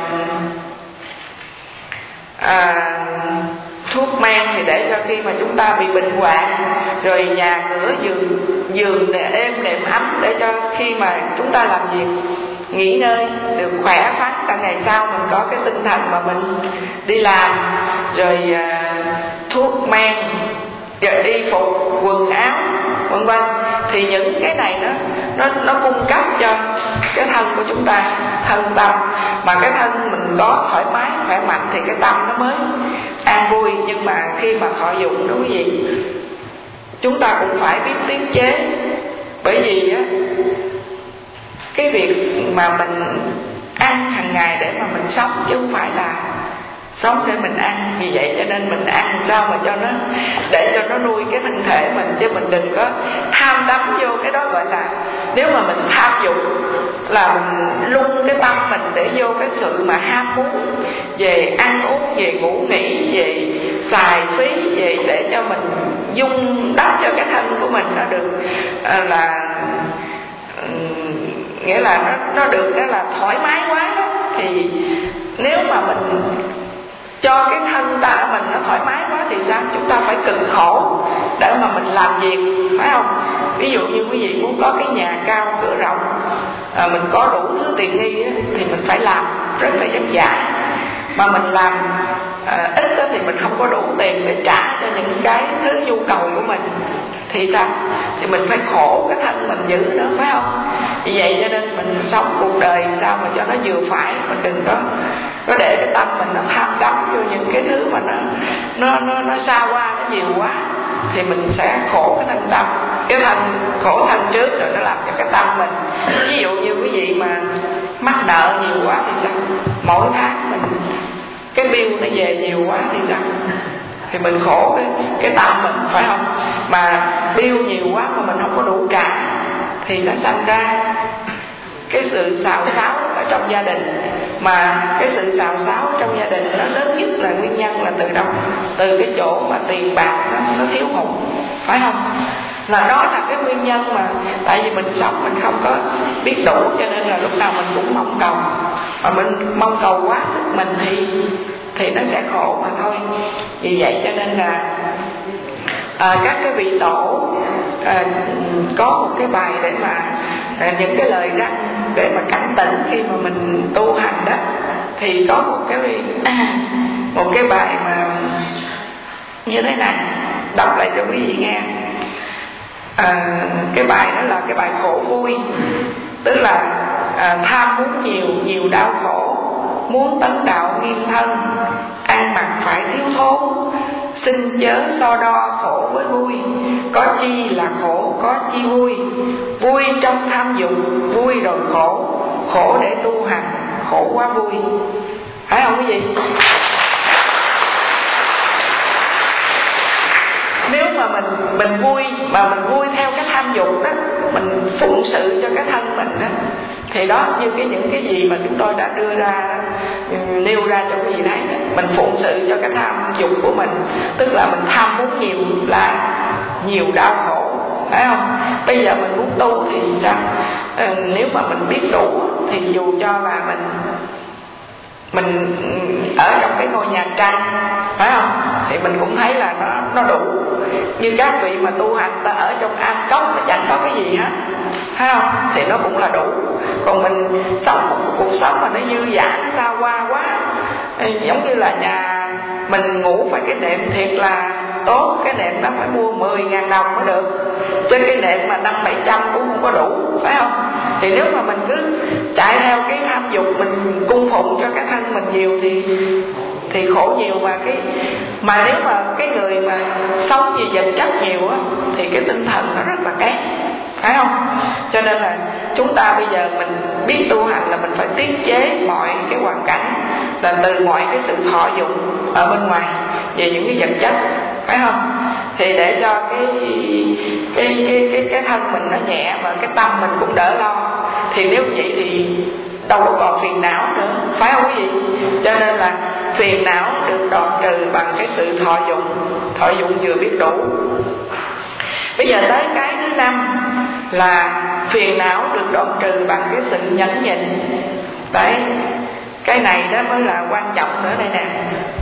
à, thuốc men thì để cho khi mà chúng ta bị bệnh hoạn, rồi nhà cửa giường giường để êm đệm ấm để cho khi mà chúng ta làm việc nghỉ ngơi được khỏe khoắn, cả ngày sau mình có cái tinh thần mà mình đi làm. Rồi à, thuốc men, rồi y phục, quần áo, vân vân, thì những cái này nó nó nó cung cấp cho cái thân của chúng ta, thân tâm. Mà cái thân mình có thoải mái khỏe mạnh thì cái tâm nó mới an vui. Nhưng mà khi mà thọ dụng đó quý vị, chúng ta cũng phải biết tiết chế, bởi vì á, cái việc mà mình ăn hàng ngày để mà mình sống chứ không phải là sống để mình ăn. Vì vậy cho nên mình ăn sao mà cho nó để cho nó nuôi cái thân thể mình, chứ mình đừng có tham đắm vô cái đó. Gọi là nếu mà mình tham dục là mình lung cái tâm mình để vô cái sự mà ham muốn về ăn uống, về ngủ nghỉ, về xài phí, về để cho mình dung đắp cho cái thân của mình nó được à, là um, nghĩa là nó, nó được cái là thoải mái quá đó. Thì nếu mà mình cho cái thân ta mình nó thoải mái quá thì sao? Chúng ta phải cực khổ để mà mình làm việc, phải không? Ví dụ như quý vị muốn có cái nhà cao cửa rộng, à, mình có đủ thứ tiện nghi á, thì mình phải làm rất là vất vả. Mà mình làm à, ít đó thì mình không có đủ tiền để trả cho những cái thứ nhu cầu của mình thì sao? Thì mình phải khổ cái thân mình giữ nữa, phải không? Vì vậy cho nên mình sống cuộc đời sao mà cho nó vừa phải, mình đừng có có để cái tâm mình nó tham đắm vô những cái thứ mà nó nó nó nó xa qua, nó nhiều quá, thì mình sẽ khổ cái thân tâm. Cái thân khổ thân trước rồi nó làm cho cái tâm mình. Ví dụ như quý vị mà mắc nợ nhiều quá thì sao? Mỗi tháng mình cái bill nó về nhiều quá thì sao? Thì mình khổ cái, cái tâm mình, phải không? Mà bill nhiều quá mà mình không có đủ trả thì nó sanh ra cái sự xào xáo ở trong gia đình. Mà cái sự xào xáo trong gia đình nó lớn nhất là nguyên nhân là từ đâu? Từ cái chỗ mà tiền bạc nó, nó thiếu hụt, phải không? Là đó là cái nguyên nhân mà tại vì mình sống mình không có biết đủ, cho nên là lúc nào mình cũng mong cầu. Mà mình mong cầu quá sức mình thì thì nó sẽ khổ mà thôi. Vì vậy cho nên là à, các cái vị tổ à, có một cái bài để mà à, những cái lời răn để mà cảnh tỉnh khi mà mình tu hành đó, thì có một cái một cái bài mà như thế này, đọc lại cho quý vị nghe. À, cái bài đó là cái bài khổ vui, tức là à, tham muốn nhiều, nhiều đau khổ, muốn tấn đạo nghiêm thân, ăn mặc phải thiếu thốn, xin chớ so đo khổ với vui, có chi là khổ, có chi vui, vui trong tham dục, vui rồi khổ, khổ để tu hành, khổ quá vui. Phải không cái gì? Nếu mà mình mình vui mà mình vui theo cái tham dục đó, mình phụng sự cho cái thân mình đó, thì đó như cái những cái gì mà chúng tôi đã đưa ra nêu ra cho quý vị thấy đó, mình phụng sự cho cái tham dục của mình, tức là mình tham muốn nhiều là nhiều đau khổ, phải không? Bây giờ mình muốn tu thì sao? Ừ, nếu mà mình biết đủ thì dù cho là mình mình ở trong cái ngôi nhà tranh, phải không, thì mình cũng thấy là nó nó đủ. Như các vị mà tu hành ta ở trong am cốc mà chẳng có cái gì hết, phải không, thì nó cũng là đủ. Còn mình sống một cuộc sống mà nó dư dả, nó xa hoa quá, giống như là nhà mình ngủ phải cái nệm thiệt là tốt, cái nệm nó phải mua mười ngàn đồng mới được, chứ cái nệm mà năm bảy trăm cũng không có đủ, phải không? Thì nếu mà mình cứ chạy theo cái tham dục, mình cung phụng cho cái thân mình nhiều thì thì khổ nhiều. Mà cái mà nếu mà cái người mà sống vì vật chất nhiều á, thì cái tinh thần nó rất là kém, phải không? Cho nên là chúng ta bây giờ mình biết tu hành là mình phải tiết chế mọi cái hoàn cảnh, là từ mọi cái sự thọ dụng ở bên ngoài về những cái vật chất, phải không? Thì để cho cái cái cái cái cái thân mình nó nhẹ và cái tâm mình cũng đỡ lo. Thì nếu vậy thì đâu có còn phiền não nữa, phải không quý vị? Cho nên là phiền não được đoạn trừ bằng cái sự thọ dụng, thọ dụng vừa biết đủ. Bây giờ tới cái thứ năm là phiền não được đoạn trừ bằng cái sự nhẫn nhịn. Đấy, cái này đó mới là quan trọng nữa đây nè.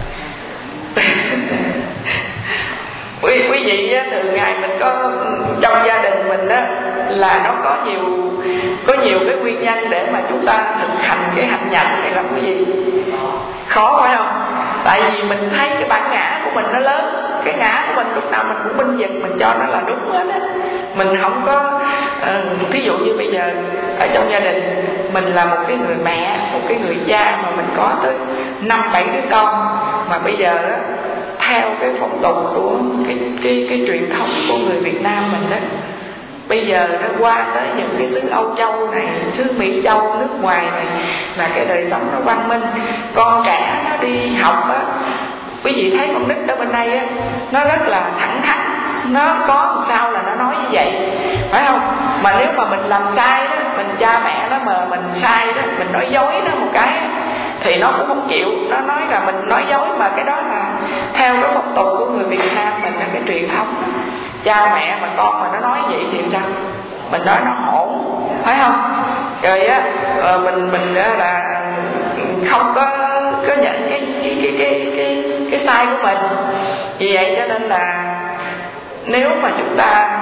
quý, quý vị á, từ ngày mình có trong gia đình mình đó là nó có nhiều có nhiều cái nguyên nhân để mà chúng ta thực hành cái hạnh nhận này là cái gì? Khó, phải không? Tại vì mình thấy cái bản ngã của mình nó lớn, cái ngã của mình lúc nào mình cũng binh vực, mình cho nó là đúng hết á. Mình không có uh, ví dụ như bây giờ ở trong gia đình mình là một cái người mẹ, một cái người cha mà mình có tới năm bảy đứa con, mà bây giờ đó, theo cái phong tục của cái cái cái truyền thống của người Việt Nam mình đó, bây giờ nó qua tới những cái xứ Âu Châu này, xứ Mỹ Châu, nước ngoài này, là cái đời sống nó văn minh, con trẻ nó đi học á, quý vị thấy con nít ở bên đây á, nó rất là thẳng thắn, nó có sao là nó nói như vậy, phải không? Mà nếu mà mình làm sai đó, mình cha mẹ nó mà mình sai đó, mình nói dối nó một cái thì nó cũng không chịu, nó nói là mình nói dối, mà cái đó là theo cái phong tục của người Việt Nam mình, là cái truyền thống. Cha mẹ mà con mà nó nói vậy thì sao? Mình nói nó hỗn, phải không? Rồi á, mình mình là không có có nhận cái cái cái cái cái, cái sai của mình. Vì vậy cho nên là nếu mà chúng ta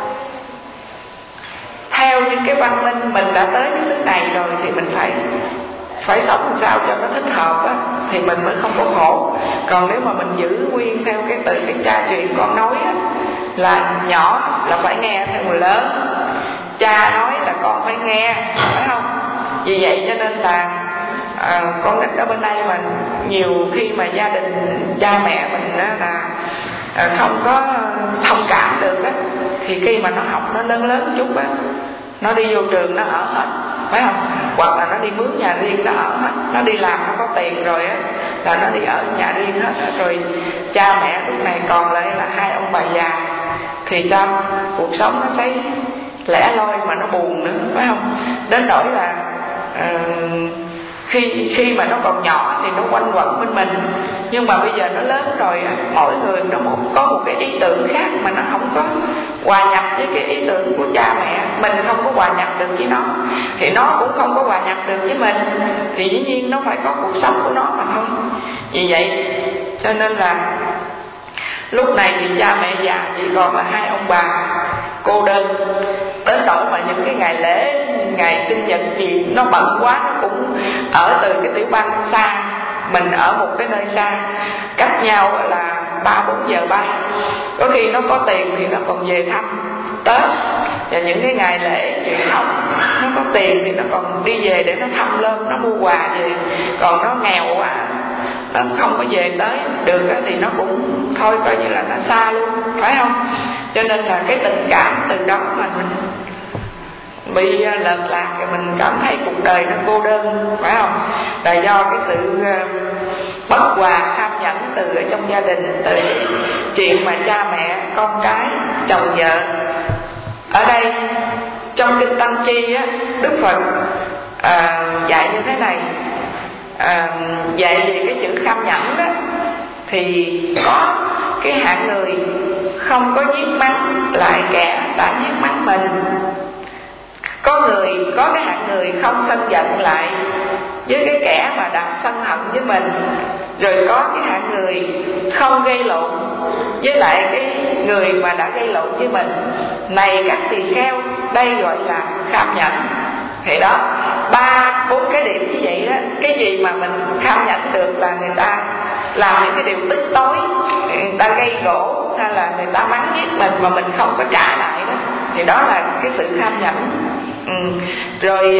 theo những cái văn minh, mình đã tới cái nước này rồi thì mình phải phải sống làm sao cho nó thích hợp á, thì mình mới không có khổ. Còn nếu mà mình giữ nguyên theo cái từ cái cha truyền con nói á, là nhỏ là phải nghe theo người lớn, cha nói là con phải nghe, phải không? Vì vậy cho nên là à, con nít ở bên đây mà nhiều khi mà gia đình cha mẹ mình đó là à, không có thông cảm được á, thì khi mà nó học nó lớn lớn chút á, nó đi vô trường nó ở hết, phải không? Hoặc là nó đi mướn nhà riêng nó ở hết, nó đi làm nó có tiền rồi á, là nó đi ở nhà riêng hết. Rồi cha mẹ lúc này còn lại là hai ông bà già, thì sao? Cuộc sống nó thấy lẻ loi mà nó buồn nữa, phải không? Đến nỗi là uh, khi khi mà nó còn nhỏ thì nó quanh quẩn bên mình, nhưng mà bây giờ nó lớn rồi, mỗi người nó một, có một cái ý tưởng khác mà nó không có hòa nhập với cái ý tưởng của cha mẹ. Mình không có hòa nhập được với nó, thì nó cũng không có hòa nhập được với mình, thì dĩ nhiên nó phải có cuộc sống của nó mà thôi. Vì vậy cho nên là lúc này thì cha mẹ già chỉ còn là hai ông bà cô đơn, đến nỗi mà những cái ngày lễ, ngày sinh nhật gì nó bận quá, nó cũng ở từ cái tiểu bang xa, mình ở một cái nơi xa, cách nhau là ba bốn giờ bay. Có khi nó có tiền thì nó còn về thăm Tết và những cái ngày lễ truyền thống, nó có tiền thì nó còn đi về để nó thăm lên, nó mua quà về. Còn nó nghèo quá, nó không có về tới được thì nó cũng thôi, coi như là nó xa luôn, phải không? Cho nên là cái tình cảm từ đó mà mình bị lệch lạc, rồi mình cảm thấy cuộc đời nó cô đơn, phải không? Là do cái sự bất hòa tham nhẫn từ ở trong gia đình, từ chuyện mà cha mẹ, con cái, chồng vợ. Ở đây trong kinh Tăng Chi á, Đức Phật à, dạy như thế này, à, dạy về cái chữ kham nhẫn đó, thì có cái hạng người không có giết mắng lại kẻ đã giết mắng mình. Có người, có cái hạng người không sân giận lại với cái kẻ mà đã sân hận với mình. Rồi có cái hạng người không gây lộn với lại cái người mà đã gây lộn với mình. Này các tỳ kheo, đây gọi là kham nhẫn. Thì đó, ba bốn cái điểm như vậy đó. Cái gì mà mình kham nhẫn được là người ta làm những cái điều tức tối, người ta gây gỗ hay là người ta mắng giết mình mà mình không có trả lại đó, thì đó là cái sự kham nhẫn. Ừ. Rồi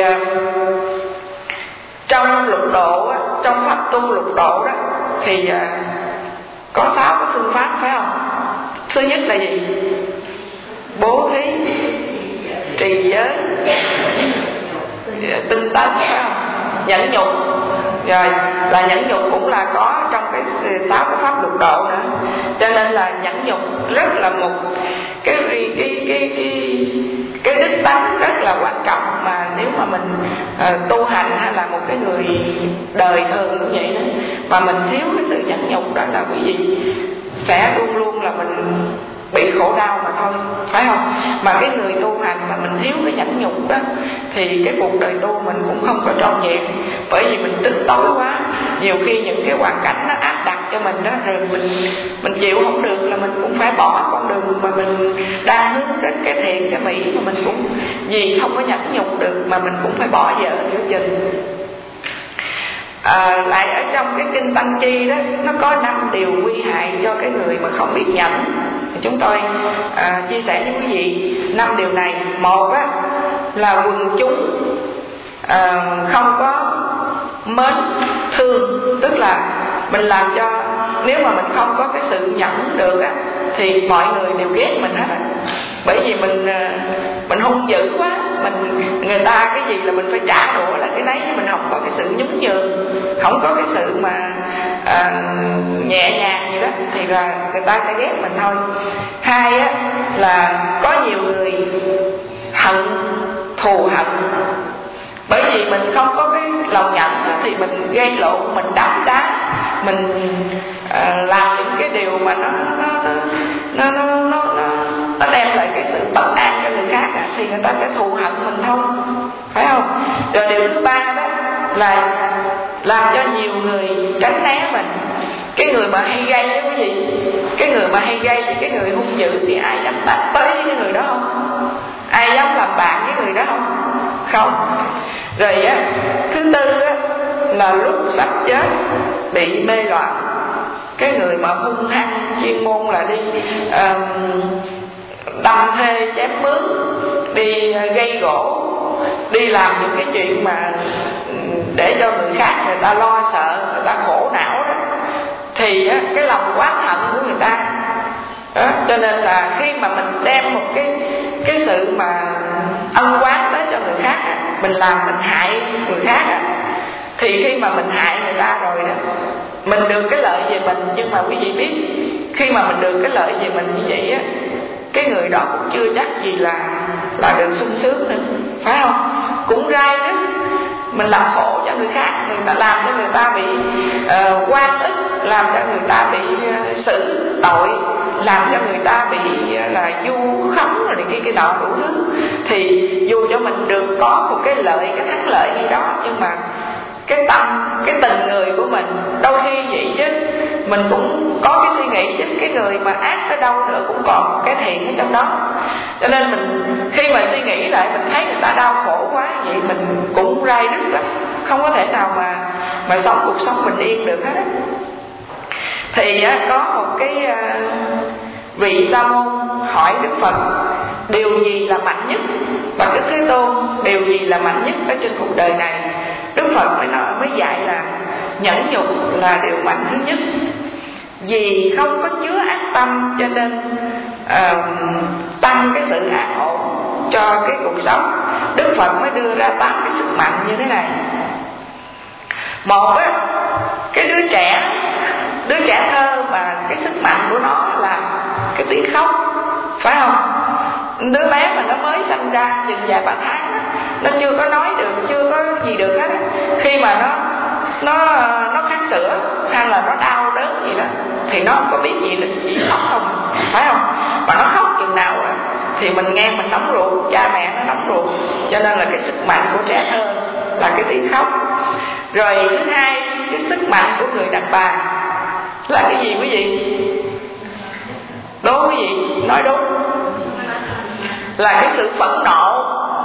trong lục độ, trong pháp tu lục độ đó thì có sáu cái phương pháp, phải không? Thứ nhất là gì? Bố thí, trì giới, tinh tấn, phải không? Nhẫn nhục. Rồi là nhẫn nhục cũng là có trong cái sáu cái pháp lục độ nữa. Cho nên là nhẫn nhục rất là một cái cái cái cái cái, cái đức tánh rất là quan trọng, mà nếu mà mình uh, tu hành hay là một cái người đời thường cũng vậy đó, mà mình thiếu cái sự nhẫn nhục đó là cái gì? Sẽ luôn luôn là mình bị khổ đau mà thôi, phải không? Mà cái người tu hành mà mình thiếu cái nhẫn nhục đó thì cái cuộc đời tu mình cũng không có trọn vẹn. Bởi vì mình tức tối quá, nhiều khi những cái hoàn cảnh nó áp đặt cho mình đó, rồi mình mình chịu không được là mình cũng phải bỏ con đường mà mình đang hướng đến cái thiện cái mỹ, mà mình cũng vì không có nhẫn nhục được mà mình cũng phải bỏ dở giữa chừng. À, lại ở trong cái kinh Tăng Chi đó, nó có năm điều nguy hại cho cái người mà không biết nhẫn. Thì chúng tôi à, chia sẻ với quý vị năm điều này. Một á, là quần chúng à, không có mến thương, tức là mình làm cho, nếu mà mình không có cái sự nhẫn được á thì mọi người đều ghét mình hết á. Bởi vì mình mình hung dữ quá, mình người ta cái gì là mình phải trả đũa là cái đấy, mình không có cái sự nhún nhường, không có cái sự mà à, nhẹ nhàng gì đó thì là người ta sẽ ghét mình thôi. Hai á, là có nhiều người hận, thù hận. Bởi vì mình không có cái lòng nhẫn thì mình gây lộn, mình đấm đá, mình uh, làm những cái điều mà nó nó nó nó nó, nó, nó đem lại cái sự bất an cho người khác, thì người ta sẽ thù hận mình thôi, phải không? Rồi điều thứ ba đó là làm cho nhiều người tránh né mình. Cái người mà hay gây đó quý vị, cái người mà hay gây thì cái người hung dữ thì ai dám bắt tới với cái người đó không? Ai dám làm bạn với người đó không? Không. Rồi á, thứ tư á, là lúc sắp chết bị mê loạn. Cái người mà hung hăng chuyên môn là đi um, đâm thê chém mướn, đi gây gỗ, đi làm những cái chuyện mà để cho người khác người ta lo sợ, người ta khổ não đó, thì á, cái lòng oán hận của người ta đó. Cho nên là khi mà mình đem một cái cái sự mà ân oán tới cho người khác, mình làm mình hại người khác, thì khi mà mình hại người ta rồi đó, mình được cái lợi về mình, nhưng mà quý vị biết, khi mà mình được cái lợi về mình như vậy á, cái người đó cũng chưa chắc gì là là được sung sướng nữa, phải không? Cũng rai đó, mình làm khổ cho người khác, người ta làm cho người ta bị uh, oan ức, làm cho người ta bị uh, xử tội, làm cho người ta bị uh, là vu khống rồi này kia cái nọ đủ thứ. Thì dù cho mình được có một cái lợi, cái thắng lợi gì đó, nhưng mà cái tâm, cái tình người của mình đôi khi vậy chứ, mình cũng có cái suy nghĩ chứ cái người mà ác tới đâu nữa cũng còn cái thiện ở trong đó. Cho nên mình khi mà suy nghĩ lại, mình thấy người ta đau khổ quá vậy, mình cũng rai rứt lắm, không có thể nào mà mà sống cuộc sống bình yên được hết á. Thì á, có một cái à, vị Sa môn hỏi Đức Phật điều gì là mạnh nhất, và Đức Thế Tôn điều gì là mạnh nhất ở trên cuộc đời này. Đức Phật mới nói, mới dạy là nhẫn nhục là điều mạnh thứ nhất. Vì không có chứa ác tâm cho nên uh, tăng cái sự an ổn cho cái cuộc sống. Đức Phật mới đưa ra tám cái sức mạnh như thế này. Một á, cái đứa trẻ đứa trẻ thơ mà cái sức mạnh của nó là cái tiếng khóc, phải không? Đứa bé mà nó mới sinh ra chừng vài ba tháng đó, nó chưa có nói được, chưa có gì được hết. Khi mà nó nó nó khát sữa hay là nó đau đớn gì đó thì nó không có biết gì nữa, chỉ khóc không, phải không? Mà nó khóc chừng nào rồi thì mình nghe mình nóng ruột, cha mẹ nó nóng ruột. Cho nên là cái sức mạnh của trẻ thơ là cái tiếng khóc. Rồi thứ hai, cái sức mạnh của người đàn bà là cái gì quý vị? Đố quý vị, nói đúng. Là cái sự phẫn nộ.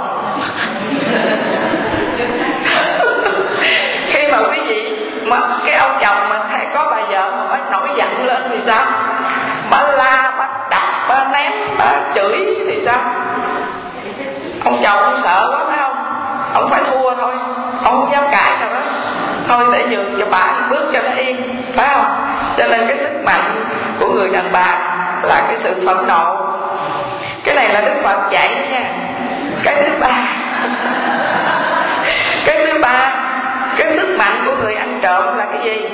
Khi mà quý vị mà cái ông chồng mà hay có bà vợ mà bà nổi giận lên thì sao? Bà la, bà đập, bà ném, bà chửi thì sao? Ông chồng ông sợ quá phải không? Ông phải thua thôi, ông không dám cãi đâu đó. Thôi để nhường cho bà bước cho nó yên, phải không? Cho nên cái sức mạnh của người đàn bà là cái sự phẫn nộ. Cái này là Đức Phật dạy nha. Cái thứ ba Cái thứ ba Cái sức mạnh của người ăn trộm là cái gì?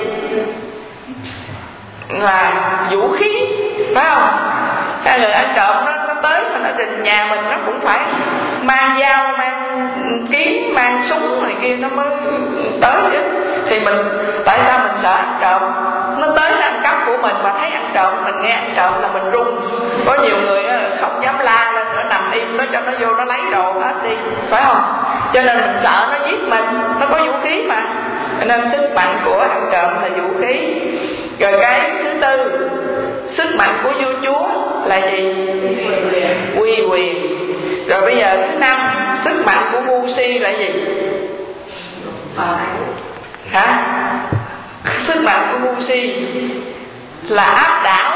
Là vũ khí, phải không? Cái người ăn trộm nó, nó tới mà nó rình nhà mình, nó cũng phải mang dao, mang kiếm, mang súng này kia nó mới tới chứ. Thì mình, tại sao mình sợ ăn trộm? Nó tới nó ăn cắp của mình mà thấy ăn trộm, mình nghe ăn trộm là mình run. Có nhiều người không dám la lên nữa, nằm im nó cho nó vô nó lấy đồ hết đi, phải không? Cho nên mình sợ nó giết mình, nó có vũ khí mà. Cho nên sức mạnh của ăn trộm là vũ khí. Rồi cái thứ tư, sức mạnh của vua chúa là gì? Uy quyền. Rồi bây giờ thứ năm, sức mạnh của ngu si là gì? Hả? Sức mạnh của ngu si là áp đảo.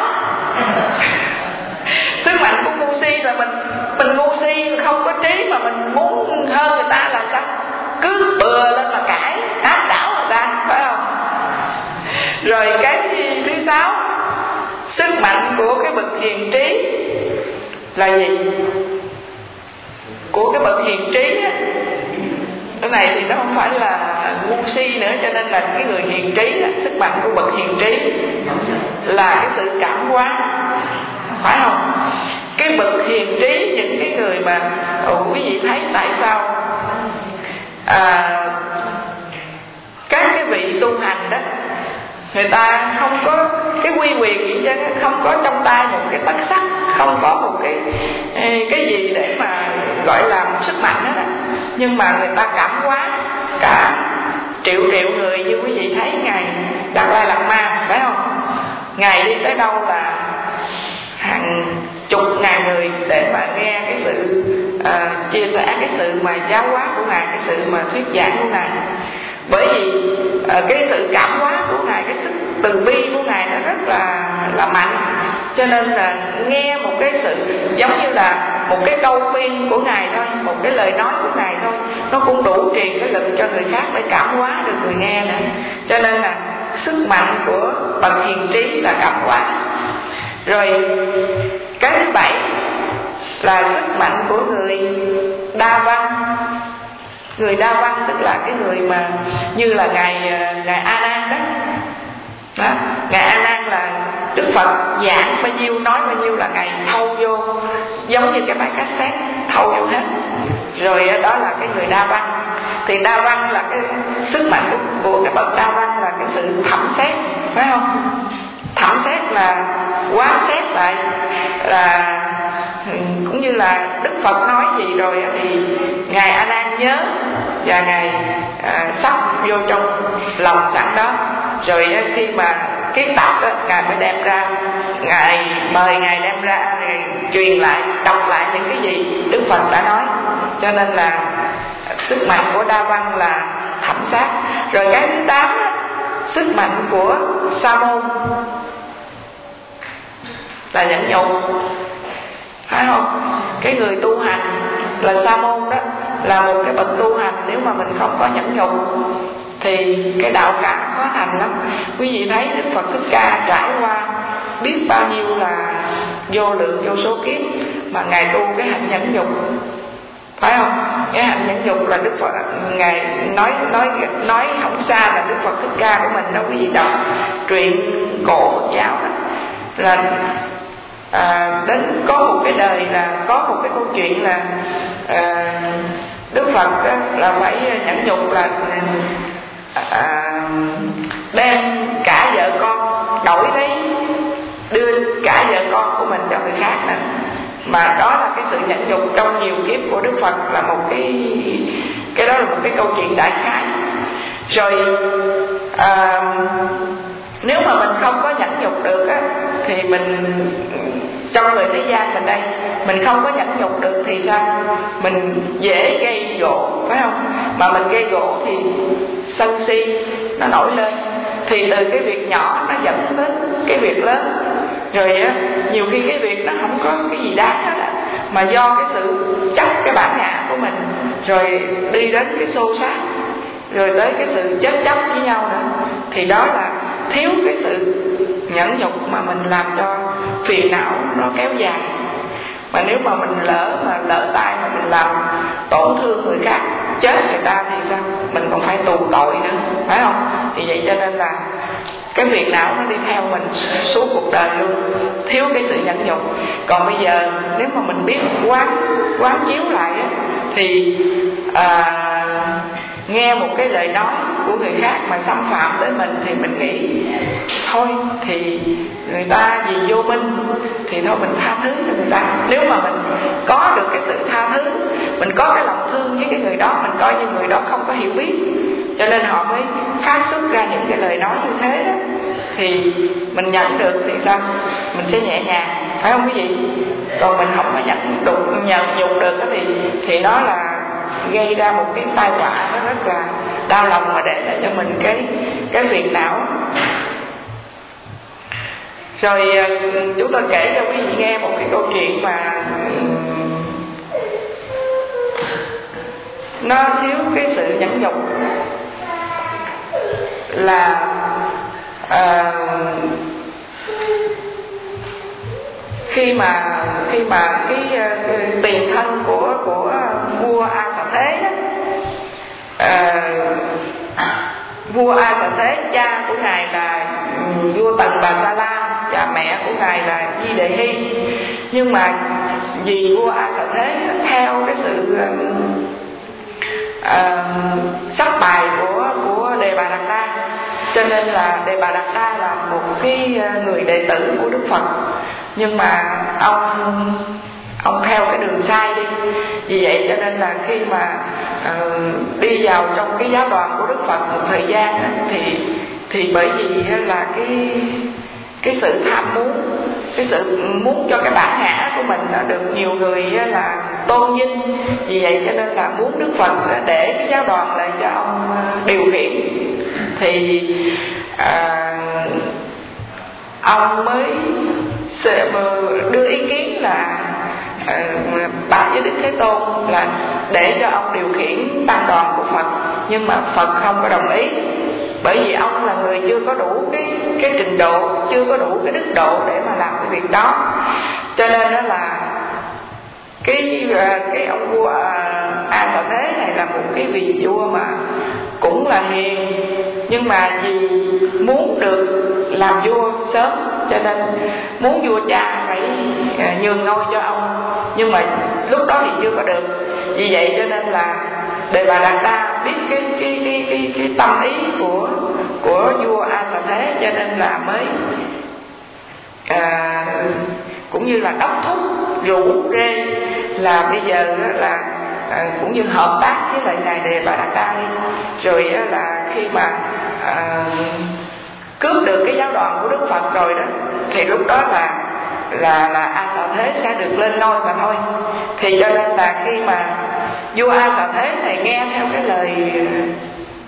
Sức mạnh của ngu si là mình mình ngu si, không có trí mà mình muốn hơn người ta là sao? Cứ bừa lên mà cãi, áp đảo người ta, phải không? Rồi cái thứ sáu, sức mạnh của cái bậc hiền trí là gì? Của cái bậc hiền trí á, cái này thì nó không phải là ngu si nữa, cho nên là cái người hiền trí á, sức mạnh của bậc hiền trí là cái sự cảm hóa, phải không? Cái bậc hiền trí, những cái người mà ồ, quý vị thấy tại sao à, các cái vị tu hành đó, người ta không có cái quy quyền gì chứ, không có trong tay một cái tấc sắt, không có một cái cái gì để mà gọi là một sức mạnh đó, đó. Nhưng mà người ta cảm hóa cả triệu triệu người, như quý vị thấy ngài Đạt Lai Lạt Ma, phải không? Ngài đi tới đâu là hàng chục ngàn người để mà nghe cái sự à, chia sẻ cái sự mà giáo hóa của ngài, cái sự mà thuyết giảng của ngài. Bởi vì à, cái sự cảm hóa của ngài, cái sức từ bi của ngài nó rất là là mạnh, cho nên là nghe một cái sự giống như là một cái câu khuyên của ngài thôi, một cái lời nói của ngài thôi, nó cũng đủ truyền cái lực cho người khác để cảm hóa được người nghe nữa. Cho nên là sức mạnh của bậc hiền trí là cảm hóa. Rồi cái thứ bảy là sức mạnh của người đa văn. Người đa văn tức là cái người mà như là ngài ngài A Nan đó. đó ngài A Nan là Đức Phật giảng bao nhiêu nói bao nhiêu là ngài thâu vô, giống như cái bài cassette thâu vô hết. Rồi đó là cái người đa văn. Thì đa văn là cái sức mạnh của, của cái bậc đa văn là cái sự thẩm xét, phải không? Thẩm xét là quán xét lại, là cũng như là Đức Phật nói gì rồi thì ngài A Nan nhớ và ngài à, sắp vô trong lòng sẵn đó. Rồi khi mà kiến tập đó, ngài mới đem ra, ngài mời ngài đem ra, ngài truyền lại, đọc lại những cái gì Đức Phật đã nói. Cho nên là sức mạnh của đa văn là thẩm sát. Rồi cái thứ tám đó, sức mạnh của sa môn là nhẫn nhục, phải không? Cái người tu hành là sa môn đó, là một cái bậc tu hành. Nếu mà mình không có nhẫn nhục thì cái đạo cảm khó thành lắm. Quý vị thấy Đức Phật Thích Ca trải qua biết bao nhiêu là vô lượng vô số kiếp mà ngài tu cái hạnh nhẫn nhục, phải không? Cái hạnh nhẫn nhục là Đức Phật ngài nói nói nói không xa là Đức Phật Thích Ca của mình đó. Quý vị đọc truyện cổ Phật giáo đó, là à, đến có một cái đời là có một cái câu chuyện là à, Đức Phật đó, là phải nhẫn nhục là à, đem cả vợ con đổi lấy đưa cả vợ con của mình cho người khác nữa. Mà đó là cái sự nhẫn nhục trong nhiều kiếp của Đức Phật, là một cái cái đó là một cái câu chuyện đại khái. Rồi à, nếu mà mình không có nhẫn nhục được á, thì mình trong người thế gian mình đây mình không có nhẫn nhục được thì sao? Mình dễ gây gỗ, phải không? Mà mình gây gỗ thì sân si nó nổi lên, thì từ cái việc nhỏ nó dẫn đến cái việc lớn. Rồi á, nhiều khi cái việc nó không có cái gì đáng hết á, mà do cái sự chấp cái bản ngã của mình, rồi đi đến cái xô xát, rồi tới cái sự chết chóc với nhau nữa, thì đó là thiếu cái sự nhẫn nhục mà mình làm cho phiền não nó kéo dài. Mà nếu mà mình lỡ mà lỡ tay mà mình làm tổn thương người khác, chết người ta thì sao? Mình còn phải tù tội nữa, phải không? Thì vậy cho nên là cái phiền não nó đi theo mình suốt cuộc đời luôn, thiếu cái sự nhẫn nhục. Còn bây giờ nếu mà mình biết quán quán chiếu lại á, thì à, nghe một cái lời nói của người khác mà xâm phạm tới mình thì mình nghĩ thôi thì người ta vì vô minh thì thôi mình tha thứ cho người ta. Nếu mà mình có được cái sự tha thứ, mình có cái lòng thương với cái người đó, mình coi như người đó không có hiểu biết, cho nên họ mới phát xuất ra những cái lời nói như thế đó, thì mình nhận được thì sao? Mình sẽ nhẹ nhàng, phải không quý vị? Còn mình không có nhận đụng nhận nhục được thì thì đó là gây ra một cái tai họa nó rất là đau lòng, mà để lại cho mình cái cái phiền não. Rồi chúng tôi kể cho quý vị nghe một cái câu chuyện mà nó thiếu cái sự nhẫn nhục. Là à, khi mà khi mà cái, cái tiền thân của của vua A Xà Thế đó, à, vua A Xà Thế, cha của ngài là vua Tần Bà Sa La, cha mẹ của ngài là Di Đề Hy. Nhưng mà vì vua A Xà Thế theo cái sự à, sắp bài của của Đề Bà Đạt Đa, cho nên là Đề Bà Đạt Đa là một cái người đệ tử của Đức Phật. Nhưng mà ông ông theo cái đường sai đi, vì vậy cho nên là khi mà uh, đi vào trong cái giáo đoàn của Đức Phật một thời gian đó, thì thì bởi vì là cái cái sự tham muốn, cái sự muốn cho cái bản ngã của mình là được nhiều người là tôn vinh, vì vậy cho nên là muốn Đức Phật để cái giáo đoàn lại cho ông điều khiển. Thì à, ông mới đưa ý kiến là à, bạch với Đức Thế Tôn là để cho ông điều khiển tăng đoàn của Phật. Nhưng mà Phật không có đồng ý, bởi vì ông là người chưa có đủ cái cái trình độ, chưa có đủ cái đức độ để mà làm cái việc đó. Cho nên đó là cái cái ông vua A Xà Thế này là một cái vị vua mà cũng là hiền, nhưng mà vì muốn được làm vua sớm cho nên muốn vua cha phải nhường ngôi cho ông, nhưng mà lúc đó thì chưa có được. Vì vậy cho nên là Đề Bà Đạt Đa biết cái cái cái cái, cái tâm ý của của vua A Xà Thế, cho nên là mới à, cũng như là đốc thúc rủ rê là bây giờ là à, cũng như hợp tác với lại ngài Đề Bà Đạt Đa đi. Rồi là khi mà à, cướp được cái giáo đoàn của Đức Phật rồi đó, thì lúc đó là là là A Xà Thế sẽ được lên ngôi mà thôi. Thì cho nên là khi mà vua A Xà Thế này nghe theo cái lời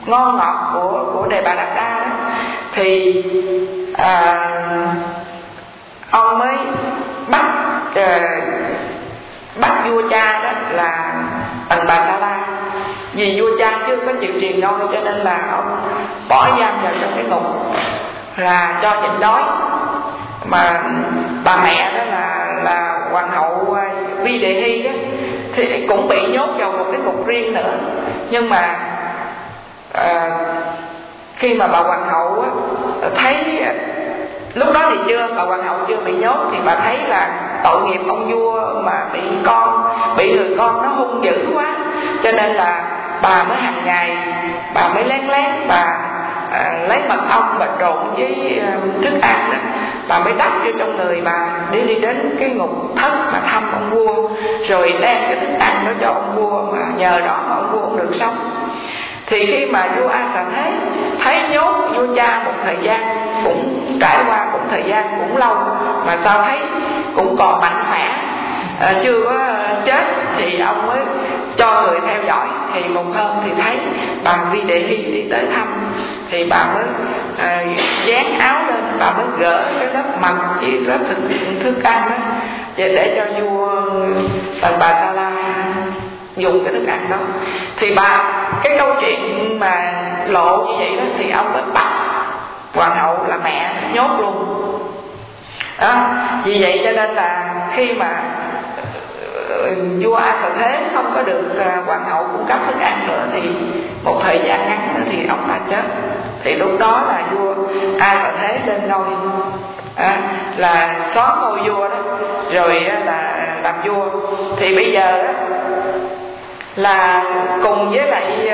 ngon ngọt của của Đề Bà Đạt Đa đó, thì à, ông mới bắt à, bắt vua cha đó là Tần Bà Sa La. Vì vua cha chưa có chịu truyền ngôi cho nên là ông bỏ giam vào trong cái ngục là cho nhịn đói. Mà bà mẹ đó là là hoàng hậu Vi Đề Hy đó thì cũng bị nhốt vào một cái ngục riêng nữa. Nhưng mà à, khi mà bà hoàng hậu á, thấy lúc đó thì chưa, bà hoàng hậu chưa bị nhốt, thì bà thấy là tội nghiệp ông vua mà bị con bị người con nó hung dữ quá, cho nên là bà mới hàng ngày bà mới lén lén bà à, lấy mật ong bà trộn với à, thức ăn đó, bà mới đắp vô trong người bà để đi đến cái ngục thất mà thăm ông vua, rồi đem cái thức ăn đó cho ông vua, mà nhờ đó mà ông vua cũng được sống. Thì khi mà vua A Xà Thế thấy nhốt vua cha một thời gian, cũng trải qua cũng thời gian cũng lâu mà sao thấy cũng còn mạnh khỏe, à, chưa có chết, thì ông mới cho người theo dõi. Thì một hôm thì thấy bà Vi Đề Hy đi tới thăm, thì bà mới à, dán áo lên, bà mới gỡ cái lớp mật với lớp thức, thức ăn đó để, để cho vua Tần Bà Sa La dùng cái thức ăn đó. Thì bà cái câu chuyện mà lộ như vậy đó thì ông mới bắt hoàng hậu là mẹ nhốt luôn đó. Vì vậy cho nên là khi mà vua A Xà Thế không có được hoàng hậu cung cấp thức ăn nữa thì một thời gian ngắn nữa thì ông ta chết. Thì lúc đó là vua A Xà Thế lên ngôi à, là xóa ngôi vua đó, rồi là làm vua. Thì bây giờ đó là cùng với lại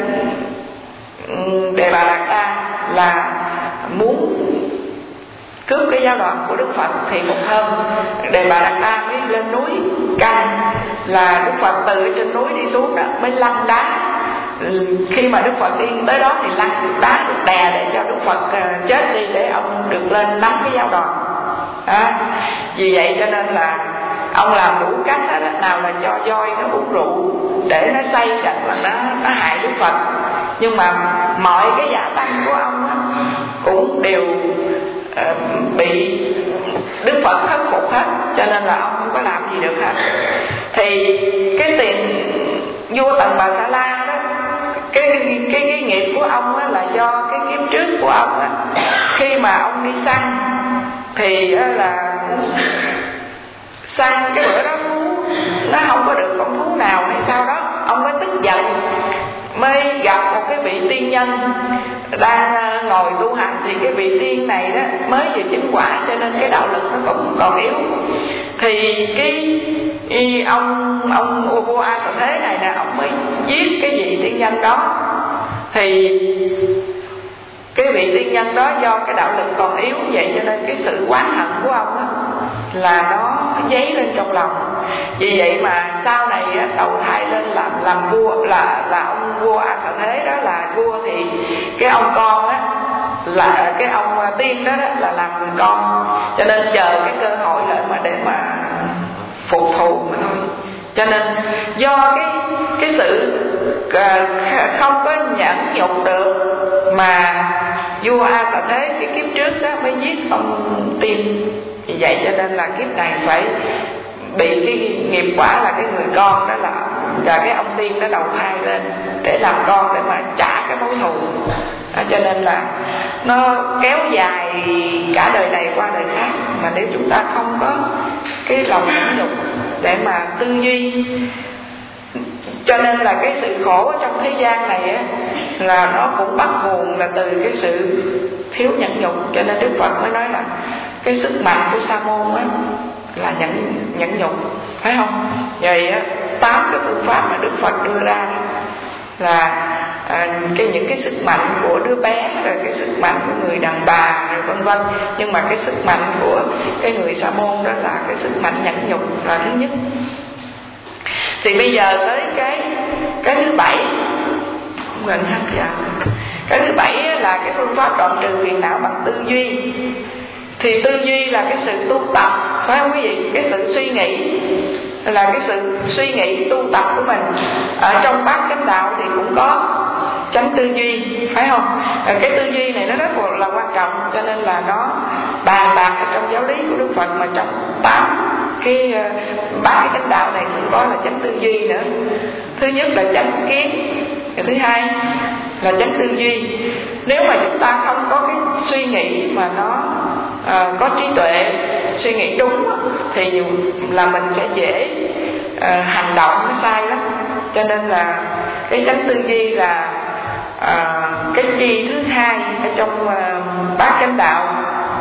Đề Bà Đạt Đa là muốn cướp cái giáo đoàn của Đức Phật. Thì một hôm Đề Bà Đạt Đa mới lên núi canh, là Đức Phật từ trên núi đi xuống đó mới lăn đá. Khi mà Đức Phật đi tới đó thì lăn được đá, được đè để cho Đức Phật chết đi, để ông được lên nắm cái giáo đoàn à. Vì vậy cho nên là ông làm đủ cách hết, nào là cho voi nó uống rượu để nó say rằng là nó, nó hại Đức Phật. Nhưng mà mọi cái giả tăng của ông á, cũng đều uh, bị Đức Phật khắc phục hết, cho nên là ông không có làm gì được hết. Thì cái tiền vua Tần Bà Sa La đó, cái cái cái nghiệp của ông á, là do cái kiếp trước của ông á, khi mà ông đi săn thì á, là săn cái bữa đó thú nó không có được con thú nào hay sao đó, ông mới tức giận, mới gặp một cái vị tiên nhân đang ngồi tu hành. Thì cái vị tiên này đó mới vừa chứng quả, cho nên cái đạo lực nó cũng còn yếu. Thì cái y ông ông vua A Xà Thế này nè, ông mới giết cái vị tiên nhân đó. Thì cái vị tiên nhân đó do cái đạo lực còn yếu, vậy cho nên cái sự oán hận của ông đó là nó dấy lên trong lòng. Vì vậy mà sau này đầu thai lên làm làm vua, là là ông vua A Xà Thế đó là vua, thì cái ông con á là cái ông tiên đó, đó là làm người con, cho nên chờ cái cơ hội lại mà để mà phục thù mà thôi. Cho nên do cái cái sự không có nhẫn nhục được mà vua A Xà Thế cái kiếp trước đó mới giết ông tiên. Vì vậy cho nên là kiếp này phải bị cái nghiệp quả là cái người con đó, là là cái ông tiên đó đầu thai lên để làm con, để mà trả cái mối thù à. Cho nên là nó kéo dài cả đời này qua đời khác. Mà nếu chúng ta không có cái lòng nhẫn nhục để mà tư duy, cho nên là cái sự khổ trong thế gian này á, là nó cũng bắt nguồn là từ cái sự thiếu nhẫn nhục. Cho nên Đức Phật mới nói là cái sức mạnh của Sa môn á là nhẫn nhẫn nhục, phải không? Vậy á, tám cái phương pháp mà Đức Phật đưa ra là à, cái những cái sức mạnh của đứa bé, rồi cái sức mạnh của người đàn bà, rồi vân vân. Nhưng mà cái sức mạnh của cái người Sa môn đó là cái sức mạnh nhẫn nhục là thứ nhất. Thì bây giờ tới cái cái thứ bảy, gần hết giờ. Cái thứ bảy là cái phương pháp đoạn trừ phiền não bằng tư duy. Thì tư duy là cái sự tu tập, phải không quý vị? Cái sự suy nghĩ là cái sự suy nghĩ tu tập của mình. Ở trong bát chánh đạo thì cũng có chánh tư duy, phải không? À, cái tư duy này nó rất là quan trọng, cho nên là nó bàn bạc ở trong giáo lý của Đức Phật, mà trong tám cái ba cái chánh đạo này cũng có là chánh tư duy nữa. Thứ nhất là chánh kiến, cái thứ hai là chánh tư duy. Nếu mà chúng ta không có cái suy nghĩ mà nó à, có trí tuệ, suy nghĩ đúng, thì là mình sẽ dễ à, hành động nó sai lắm. Cho nên là cái chánh tư duy là à, cái chi thứ hai ở trong à, bát chánh đạo.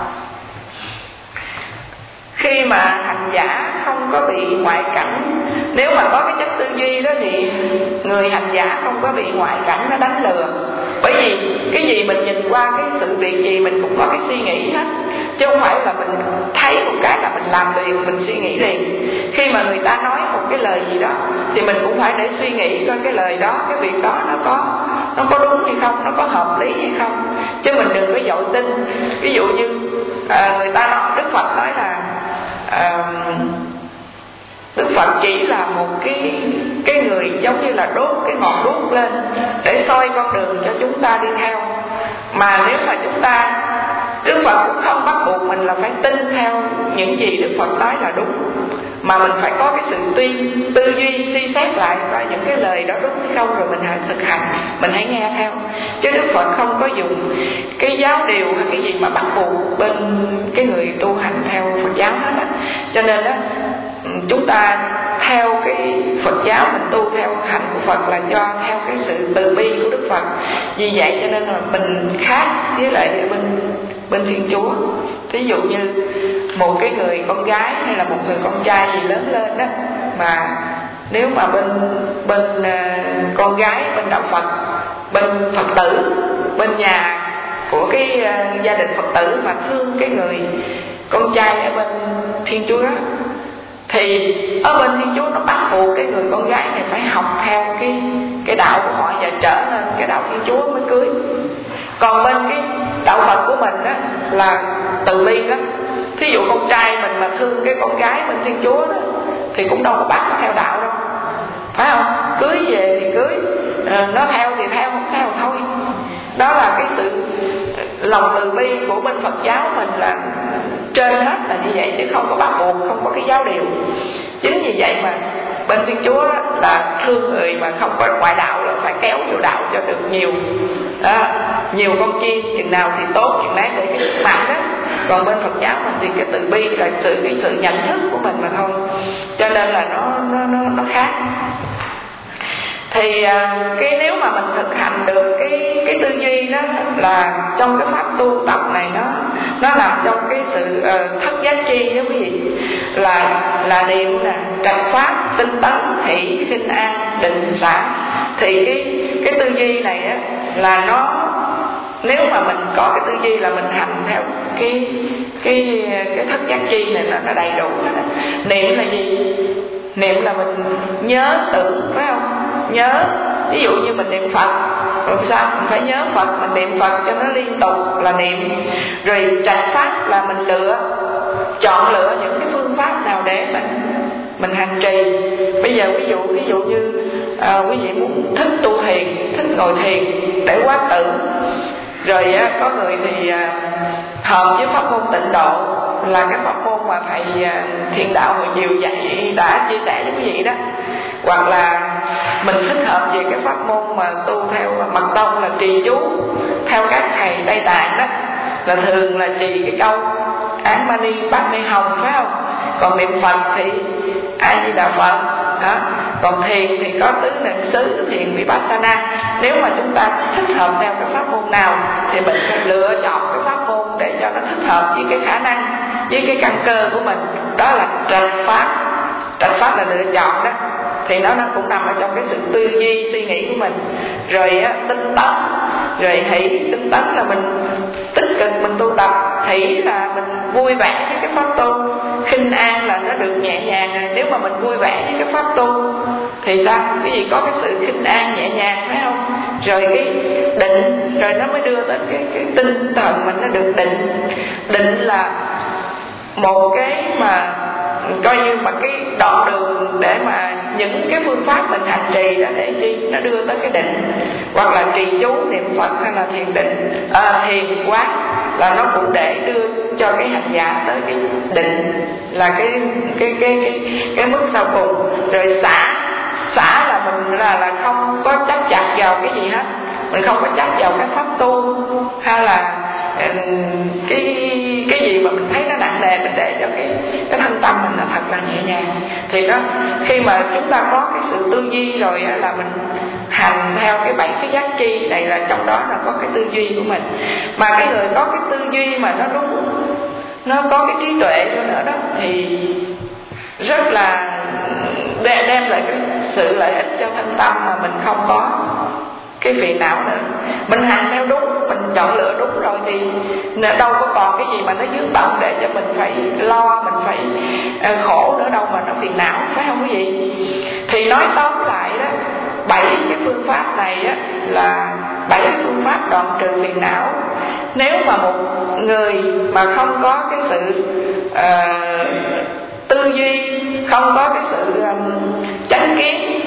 Khi mà hành giả không có bị ngoại cảnh, nếu mà có cái chánh tư duy đó thì người hành giả không có bị ngoại cảnh nó đánh lừa. Bởi vì cái gì mình nhìn qua cái sự việc gì mình cũng có cái suy nghĩ hết, chứ không phải là mình thấy một cái là mình làm liền, mình suy nghĩ liền. Khi mà người ta nói một cái lời gì đó thì mình cũng phải để suy nghĩ coi cái lời đó, cái việc đó nó có nó có đúng hay không, nó có hợp lý hay không, chứ mình đừng có vội tin. Ví dụ như à, người ta nói, Đức Phật nói là à, Đức Phật chỉ là một cái cái người giống như là đốt cái ngọn đuốc lên để soi con đường cho chúng ta đi theo. Mà nếu mà chúng ta, Đức Phật cũng không bắt buộc mình là phải tin theo những gì Đức Phật nói là đúng, mà mình phải có cái sự tư, tư duy suy xét lại và những cái lời đó đúng hay không, rồi mình hãy thực hành, mình hãy nghe theo. Chứ Đức Phật không có dùng cái giáo điều hay cái gì mà bắt buộc bên cái người tu hành theo Phật giáo hết á. Cho nên đó, chúng ta theo cái Phật giáo, mình tu theo hành của Phật là do theo cái sự từ bi của Đức Phật. Vì vậy cho nên là mình khác với lại bên bên Thiên Chúa. Ví dụ như một cái người con gái hay là một người con trai gì lớn lên đó, mà nếu mà bên bên uh, con gái bên đạo Phật, bên Phật tử, bên nhà của cái uh, gia đình Phật tử mà thương cái người con trai ở bên Thiên Chúa đó, thì ở bên Thiên Chúa nó bắt buộc cái người con gái này phải học theo cái cái đạo của họ và trở nên cái đạo Thiên Chúa mới cưới. Còn bên cái đạo Phật của mình đó là từ bi lắm. Thí dụ con trai mình mà thương cái con gái bên Thiên Chúa đó thì cũng đâu có bắt nó theo đạo đâu, phải không? Cưới về thì cưới, à, nó theo thì theo, không theo thôi. Đó là cái sự lòng từ bi của bên Phật giáo mình là trên hết là như vậy, chứ không có bắt buộc, không có cái giáo điều. Chính vì vậy mà bên Thiên Chúa đó là thương người mà không có ngoại đạo là phải kéo vô đạo cho được nhiều đó, nhiều con chiên, chừng nào thì tốt chừng đấy để cái sức mạnh đó. Còn bên Phật giáo mình thì cái từ bi là sự cái sự nhận thức của mình mà thôi, cho nên là nó nó nó, nó khác. Thì cái nếu mà mình thực hành được cái cái tư duy đó là trong cái pháp tu tập này, nó nó nằm trong cái sự uh, thất giác chi đó quý vị, là là niệm là trạch pháp, tinh tấn, hỷ, khinh an, định, xả. Thì cái cái tư duy này á là nó, nếu mà mình có cái tư duy là mình hành theo cái cái cái thất giác chi này là nó đầy đủ. Niệm là gì? Niệm là mình nhớ tưởng, phải không? Nhớ, ví dụ như mình niệm Phật, rồi sao? Mình phải nhớ Phật, mình niệm Phật cho nó liên tục là niệm. Rồi trạch pháp là mình lựa, chọn lựa những cái phương pháp nào để mình mình hành trì. Bây giờ ví dụ ví dụ như à, quý vị muốn thích tu thiền, thích ngồi thiền để quán tưởng. Rồi á, có người thì à, hợp với pháp môn tịnh độ, là cái pháp môn mà thầy à, Thiền Đạo hồi chiều dạy đã chia sẻ với quý vị đó. Hoặc là mình thích hợp về cái pháp môn mà tu theo mật tông là trì chú theo các thầy Tây Tạng đó, là thường là trì cái câu Án Mani Bát Mê Hồng, phải không? Còn niệm Phật thì A Di Đà Phật đó. Còn thiền thì có tứ niệm xứ, thiền Vipassana. Nếu mà chúng ta thích hợp theo cái pháp môn nào thì mình phải lựa chọn cái pháp môn để cho nó thích hợp với cái khả năng, với cái căn cơ của mình. Đó là trạch pháp. Trạch pháp là lựa chọn đó, thì nó nó cũng nằm ở trong cái sự tư duy suy nghĩ của mình. Rồi á, tinh tấn, rồi hỷ. Tinh tấn là mình tích cực mình tu tập, hỷ là mình vui vẻ với cái pháp tu, khinh an là nó được nhẹ nhàng. Nếu mà mình vui vẻ với cái pháp tu thì sao? Cái gì có cái sự khinh an nhẹ nhàng, phải không? Rồi cái định, rồi nó mới đưa tới cái, cái tinh thần mình nó được định. Định là một cái mà coi như mà cái đoạn đường để mà những cái phương pháp mình hành trì đó để chi nó đưa tới cái định. hoặc là trì chú niệm Phật hay là thiền định, à, thiền quán, là nó cũng để đưa cho cái hành giả tới cái định, là cái cái cái cái cái mức sau cùng. Rồi xả xả là mình là là không có chấp chặt vào cái gì hết, mình không có chấp vào cái pháp tu hay là cái cái gì mà mình thấy nó nặng nề, mình để cho cái cái thân tâm mình là thật là nhẹ nhàng. Thì đó, khi mà chúng ta có cái sự tư duy rồi là mình hành theo cái bảy cái giác chi này, là trong đó là có cái tư duy của mình. Mà cái người có cái tư duy mà nó đúng, nó có cái trí tuệ nữa đó, thì rất là đem lại cái sự lợi ích cho thân tâm, mà mình không có cái phiền não nữa. Mình hành theo đúng, mình chọn lựa đúng rồi thì đâu có còn cái gì mà nó vướng bận để cho mình phải lo, mình phải khổ nữa đâu mà nó phiền não, phải không quý vị? Thì nói tóm lại đó, bảy cái phương pháp này á là bảy cái phương pháp đoạn trừ phiền não. Nếu mà một người mà không có cái sự uh, tư duy, không có cái sự um, chánh kiến,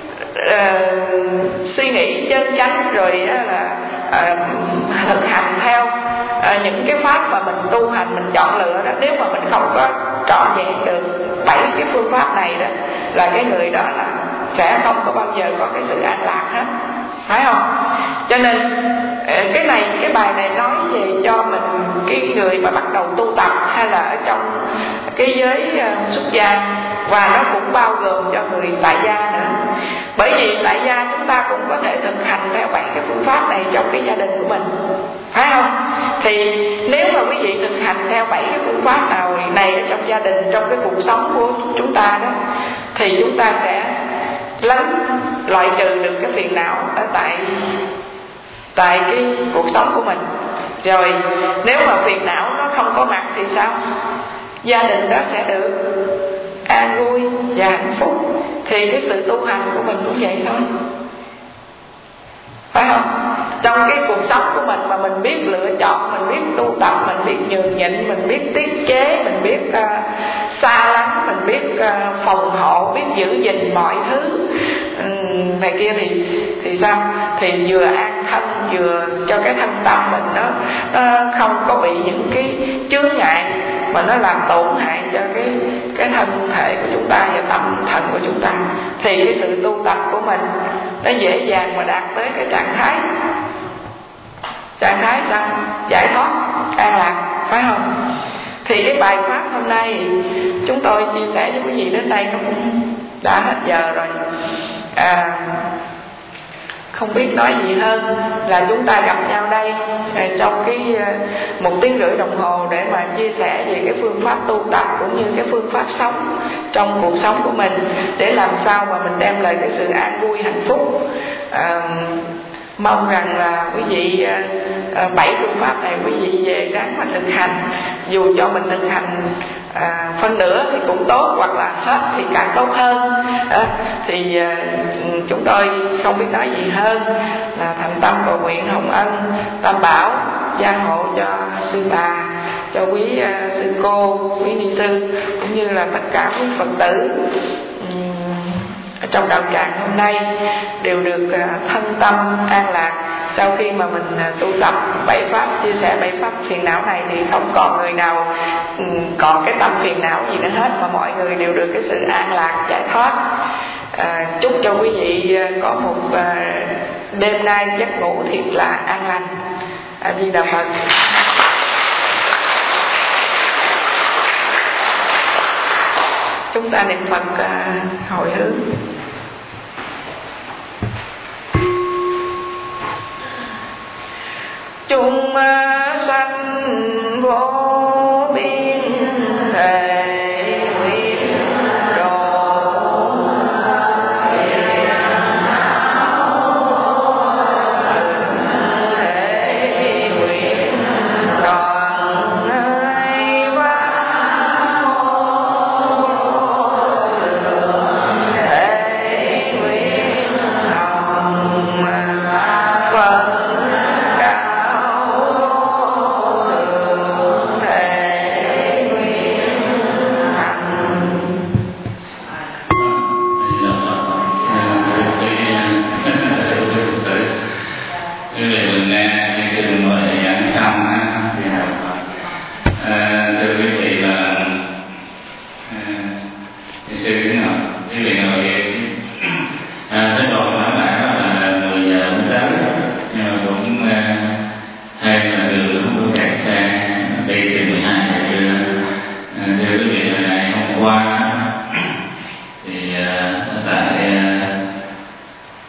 uh, suy nghĩ chân chánh, rồi uh, là uh, thực hành theo uh, những cái pháp mà mình tu hành, mình chọn lựa đó, nếu mà mình không có trọn vẹn được bảy cái phương pháp này đó, là cái người đó là sẽ không có bao giờ có cái sự an lạc hết, phải không? Cho nên cái này, cái bài này nói về cho mình, cái người mà bắt đầu tu tập hay là ở trong cái giới uh, xuất gia, và nó cũng bao gồm cho người tại gia nữa. Bởi vì tại gia chúng ta cũng có thể thực hành theo bảy cái phương pháp này trong cái gia đình của mình, phải không? Thì nếu mà quý vị thực hành theo bảy cái phương pháp nào này ở trong gia đình, trong cái cuộc sống của chúng ta đó, thì chúng ta sẽ lánh loại trừ được cái phiền não ở tại tại cái cuộc sống của mình. Rồi nếu mà phiền não nó không có mặt thì sao? Gia đình đó sẽ được an vui và hạnh phúc. Thì cái sự tu hành của mình cũng vậy thôi, phải không? Trong cái cuộc sống của mình mà mình biết lựa chọn, mình biết tu tập, mình biết nhường nhịn, mình biết tiết chế, mình biết uh, xa lánh, mình biết uh, phòng hộ, biết giữ gìn mọi thứ um, này kia, thì thì sao? Thì vừa an thân, vừa cho cái thân tâm mình nó, nó không có bị những cái chướng ngại mà nó làm tổn hại cho cái cái thân thể của chúng ta và tâm thần của chúng ta. Thì cái sự tu tập của mình nó dễ dàng mà đạt tới cái trạng thái trạng thái sao? Giải thoát, an lạc, phải không? Thì cái bài pháp hôm nay chúng tôi chia sẻ với quý vị đến đây nó cũng đã hết giờ rồi. À, không biết nói gì hơn là chúng ta gặp nhau đây trong cái một tiếng rưỡi đồng hồ để mà chia sẻ về cái phương pháp tu tập cũng như cái phương pháp sống trong cuộc sống của mình, để làm sao mà mình đem lại cái sự an vui hạnh phúc. À, mong rằng là quý vị bảy phương pháp này quý vị về ráng mà thực hành. Dù cho mình thực hành à, phân nửa thì cũng tốt, hoặc là hết thì càng tốt hơn. à, Thì à, chúng tôi không biết nói gì hơn là thành tâm cầu nguyện hồng ân Tam Bảo gia hộ cho sư bà, cho quý à, sư cô, quý ni sư, cũng như là tất cả quý Phật tử trong đạo tràng hôm nay đều được thân tâm an lạc. Sau khi mà mình tu tập bảy pháp, chia sẻ bảy pháp phiền não này, thì không còn người nào còn cái tâm phiền não gì nữa hết, mà mọi người đều được cái sự an lạc, giải thoát. À, chúc cho quý vị có một đêm nay giấc ngủ thiệt là an lành. A Di Đà Phật. Chúng ta niệm Phật hồi hướng. Chúng sanh vô biên thể nguyện độ, thể nguyện đoàn hai văn mô, thể nguyện lòng Phật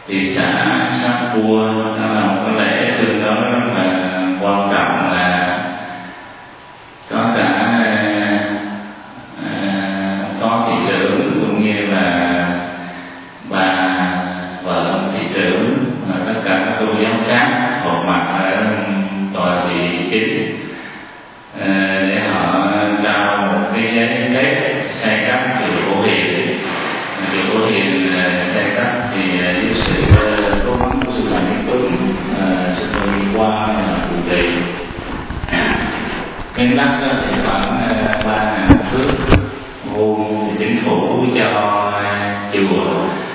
thì xã Sát Cua nó là một cái lễ tương đối rất là quan trọng, là có cả uh, có thị trưởng cũng như là bà vợ ông thị trưởng và tất cả các tôn giáo khác họp mặt ở tòa thị chính uh, để họ trao một cái giấy kết xây cắt chùa Phổ Hiền. Chùa Phổ Hiền xây cắt thì dưới sự cố gắng của sư Phạm Đức Tuấn, sư tôi đi qua phụ trì. Miền Bắc thì khoảng ba ngàn thước vuông, thì chính phủ cho chùa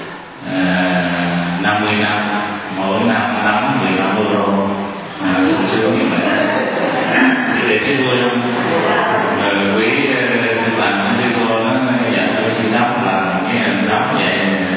năm mươi năm, mỗi năm đóng mười lăm euro, cũng sướng như vậy. Để chứ vui không? Quý sư Phạm sư cô nó dạy cho sư đắp là cái hình đắp vậy,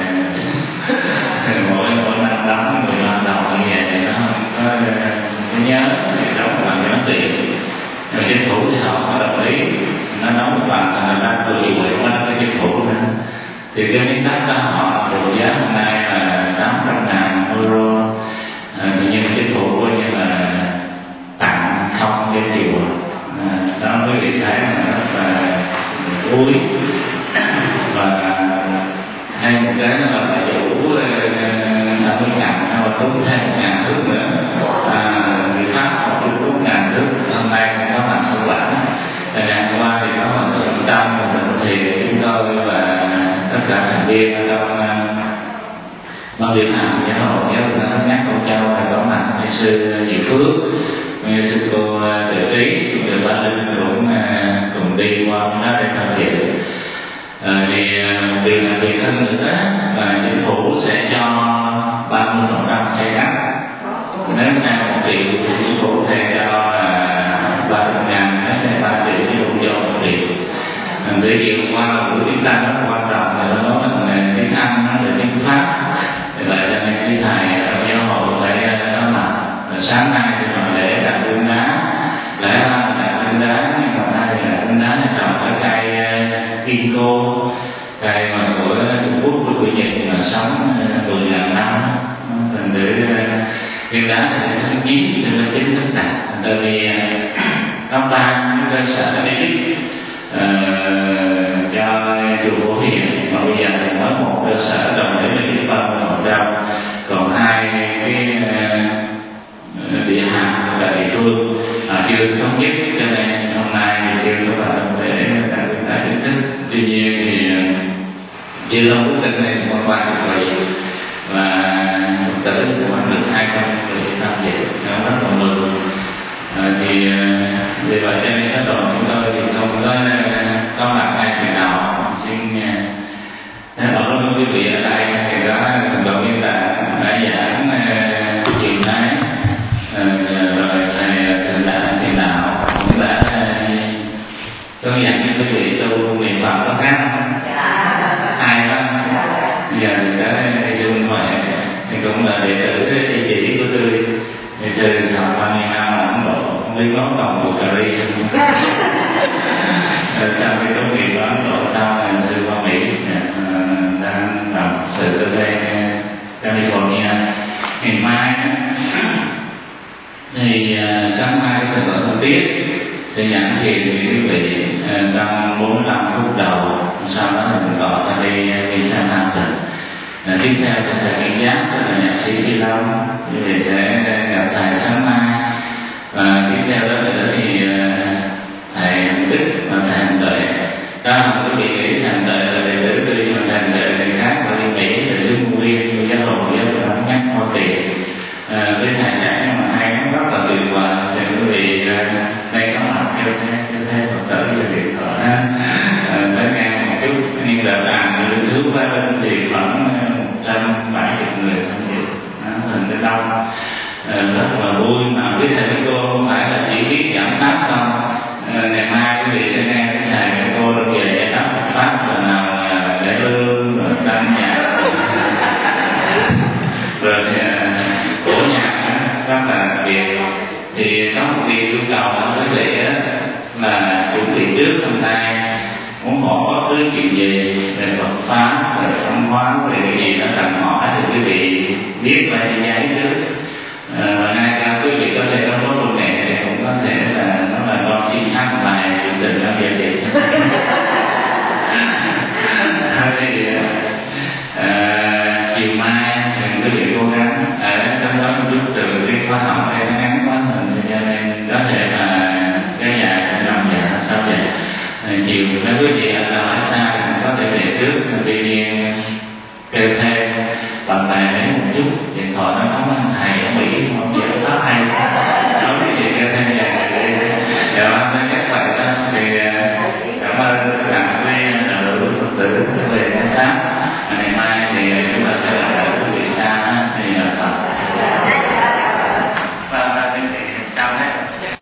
mỗi mỗi năm đóng mười lăm đồng như vậy thì nó có nhớ thì đóng là nhớ tiền. Rồi chính phủ thì họ có đồng ý, nó đóng một bằng là đang tự chịu quyền qua cái chính phủ nữa. Thì cái miếng đất đó họ định giá hôm nay là tám trăm ngàn euro, thì nhưng chính phủ coi như là tặng không cái chùa. Đó với vị thấy là rất là vui. Và hay một cái là bà chủ năm mươi ngàn hay là tốn thêm một ngàn thước nữa, à, người Pháp họ cũng bốn ngàn thước, hôm nay cũng có mặt sâu bản. Ngày qua thì có mặt ở trong thì chúng tôi và tất cả thành viên ở trong ban điều hành giáo hội giáo hội thống nhất Âu Châu là có mặt như sư Diệu Phước, như sư cô Tự Trí, từ Ba Linh cũng cùng đi qua đó để tham dự. À, thì điều là việc hơn nữa là chính phủ sẽ cho ba mươi phần trăm xây cắt. Nếu sang một triệu thì chính phủ sẽ cho ba mươi ngàn, nó sẽ ba triệu chứ không cho một triệu. Để điều qua của chúng ta rất quan trọng là nó là tiếng Anh, nó là tiếng Pháp. Vì vậy cho nên quý thầy ở giáo hội phải có mặt. Sáng nay thì còn lễ đặt hương đá, lễ đặt hương đá, nhưng mà thay vì đặt hương đá thì trồng cái cây Kinko, cây mà của Trung Quốc, của người Nhật mà sống mười ngàn năm. Thành để hương đá thì tháng chín thì nó chính thức đặt. Tại vì có ba cơ sở để giúp cho chùa Phổ Hiền, mà bây giờ thì mới một cơ sở đồng để mình biết bao nhiêu phần trăm, còn hai cái địa hạt tại địa phương à, chưa thống nhất, cho nên hôm nay thì chưa có vào để đặt tại chính thức. Tuy nhiên thì chưa lâu quyết định này qua qua được vậy và tử của được hai trăm người tham dự, nó rất là mừng. À, thì vì vậy cho nên các đoàn chúng tôi thì không có có mặt ai thì nào xin ở đó quý vị ở đây thì đó đoàn viên là đã giảng chuyện này rồi thầy thầy đã thì nào cũng đã có dặn cho quý vị tu niệm Phật có khác không? Ai đó giờ thì cái dung vậy thì cũng là đệ tử cái địa chỉ của tôi thì từ học ba mươi năm ở Ấn Độ không biết có đồng của cà ri rồi sau khi tốt nghiệp ở Ấn Độ sau là sư qua Mỹ đang làm sự ở đây California. Ngày mai thì sáng mai sẽ có một tiết sẽ giảng thiền với quý vị trong bốn mươi lăm phút đầu, sau đó mình gọi ta đi đi sang Nam Định. À, tiếp theo là thầy Nguyễn Giáp, tức là nhạc sĩ Phi Long, thì sẽ gặp thầy sáng mai. Và tiếp theo đó nữa thì thầy Đức và thầy Hành Tuệ. Đó là quý vị nghĩ thầy Hành Tuệ là đệ tử tôi, nhưng mà thầy Hành Tuệ thì khác, và đi Mỹ là đức môn viên của giáo hội giáo hội thống nhất Hoa Kỳ. Với thầy giảng nhưng mà hay rất là tuyệt vời, thì quý vị đây có mặt kêu thêm kêu thêm Phật tử về việc thọ đó tới nghe một chút. Nhưng đợt làm lưu thứ ba bên thì khoảng một trăm bảy mươi người tham dự, thành cái đông rất là vui. Mà quý thầy với cô không phải là chỉ biết giảng pháp không, ngày mai quý vị sẽ nghe cái thầy với cô được về giải đáp Phật pháp là nào để lương rồi tăng nhạc rồi cổ nhạc rất là đặc biệt. Thì có một điều yêu cầu ở quý vị là chuẩn bị trước hôm nay muốn hỏi bất cứ chuyện gì về Phật pháp, về văn hóa, về cái gì đó cần hỏi thì quý vị viết lại trên giấy trước. À, ngay cả quý vị có thể không có bố mẹ thì cũng có thể là nó là con xin hát bài chuyện tình trong gia đình. Thì à, chiều mai thì quý vị cố gắng ở trong đó một chút từ cái khóa học hay nó ngắn quá mình cho nên có thể là cái dài hay năm giờ sao vậy. À, chiều nếu quý vị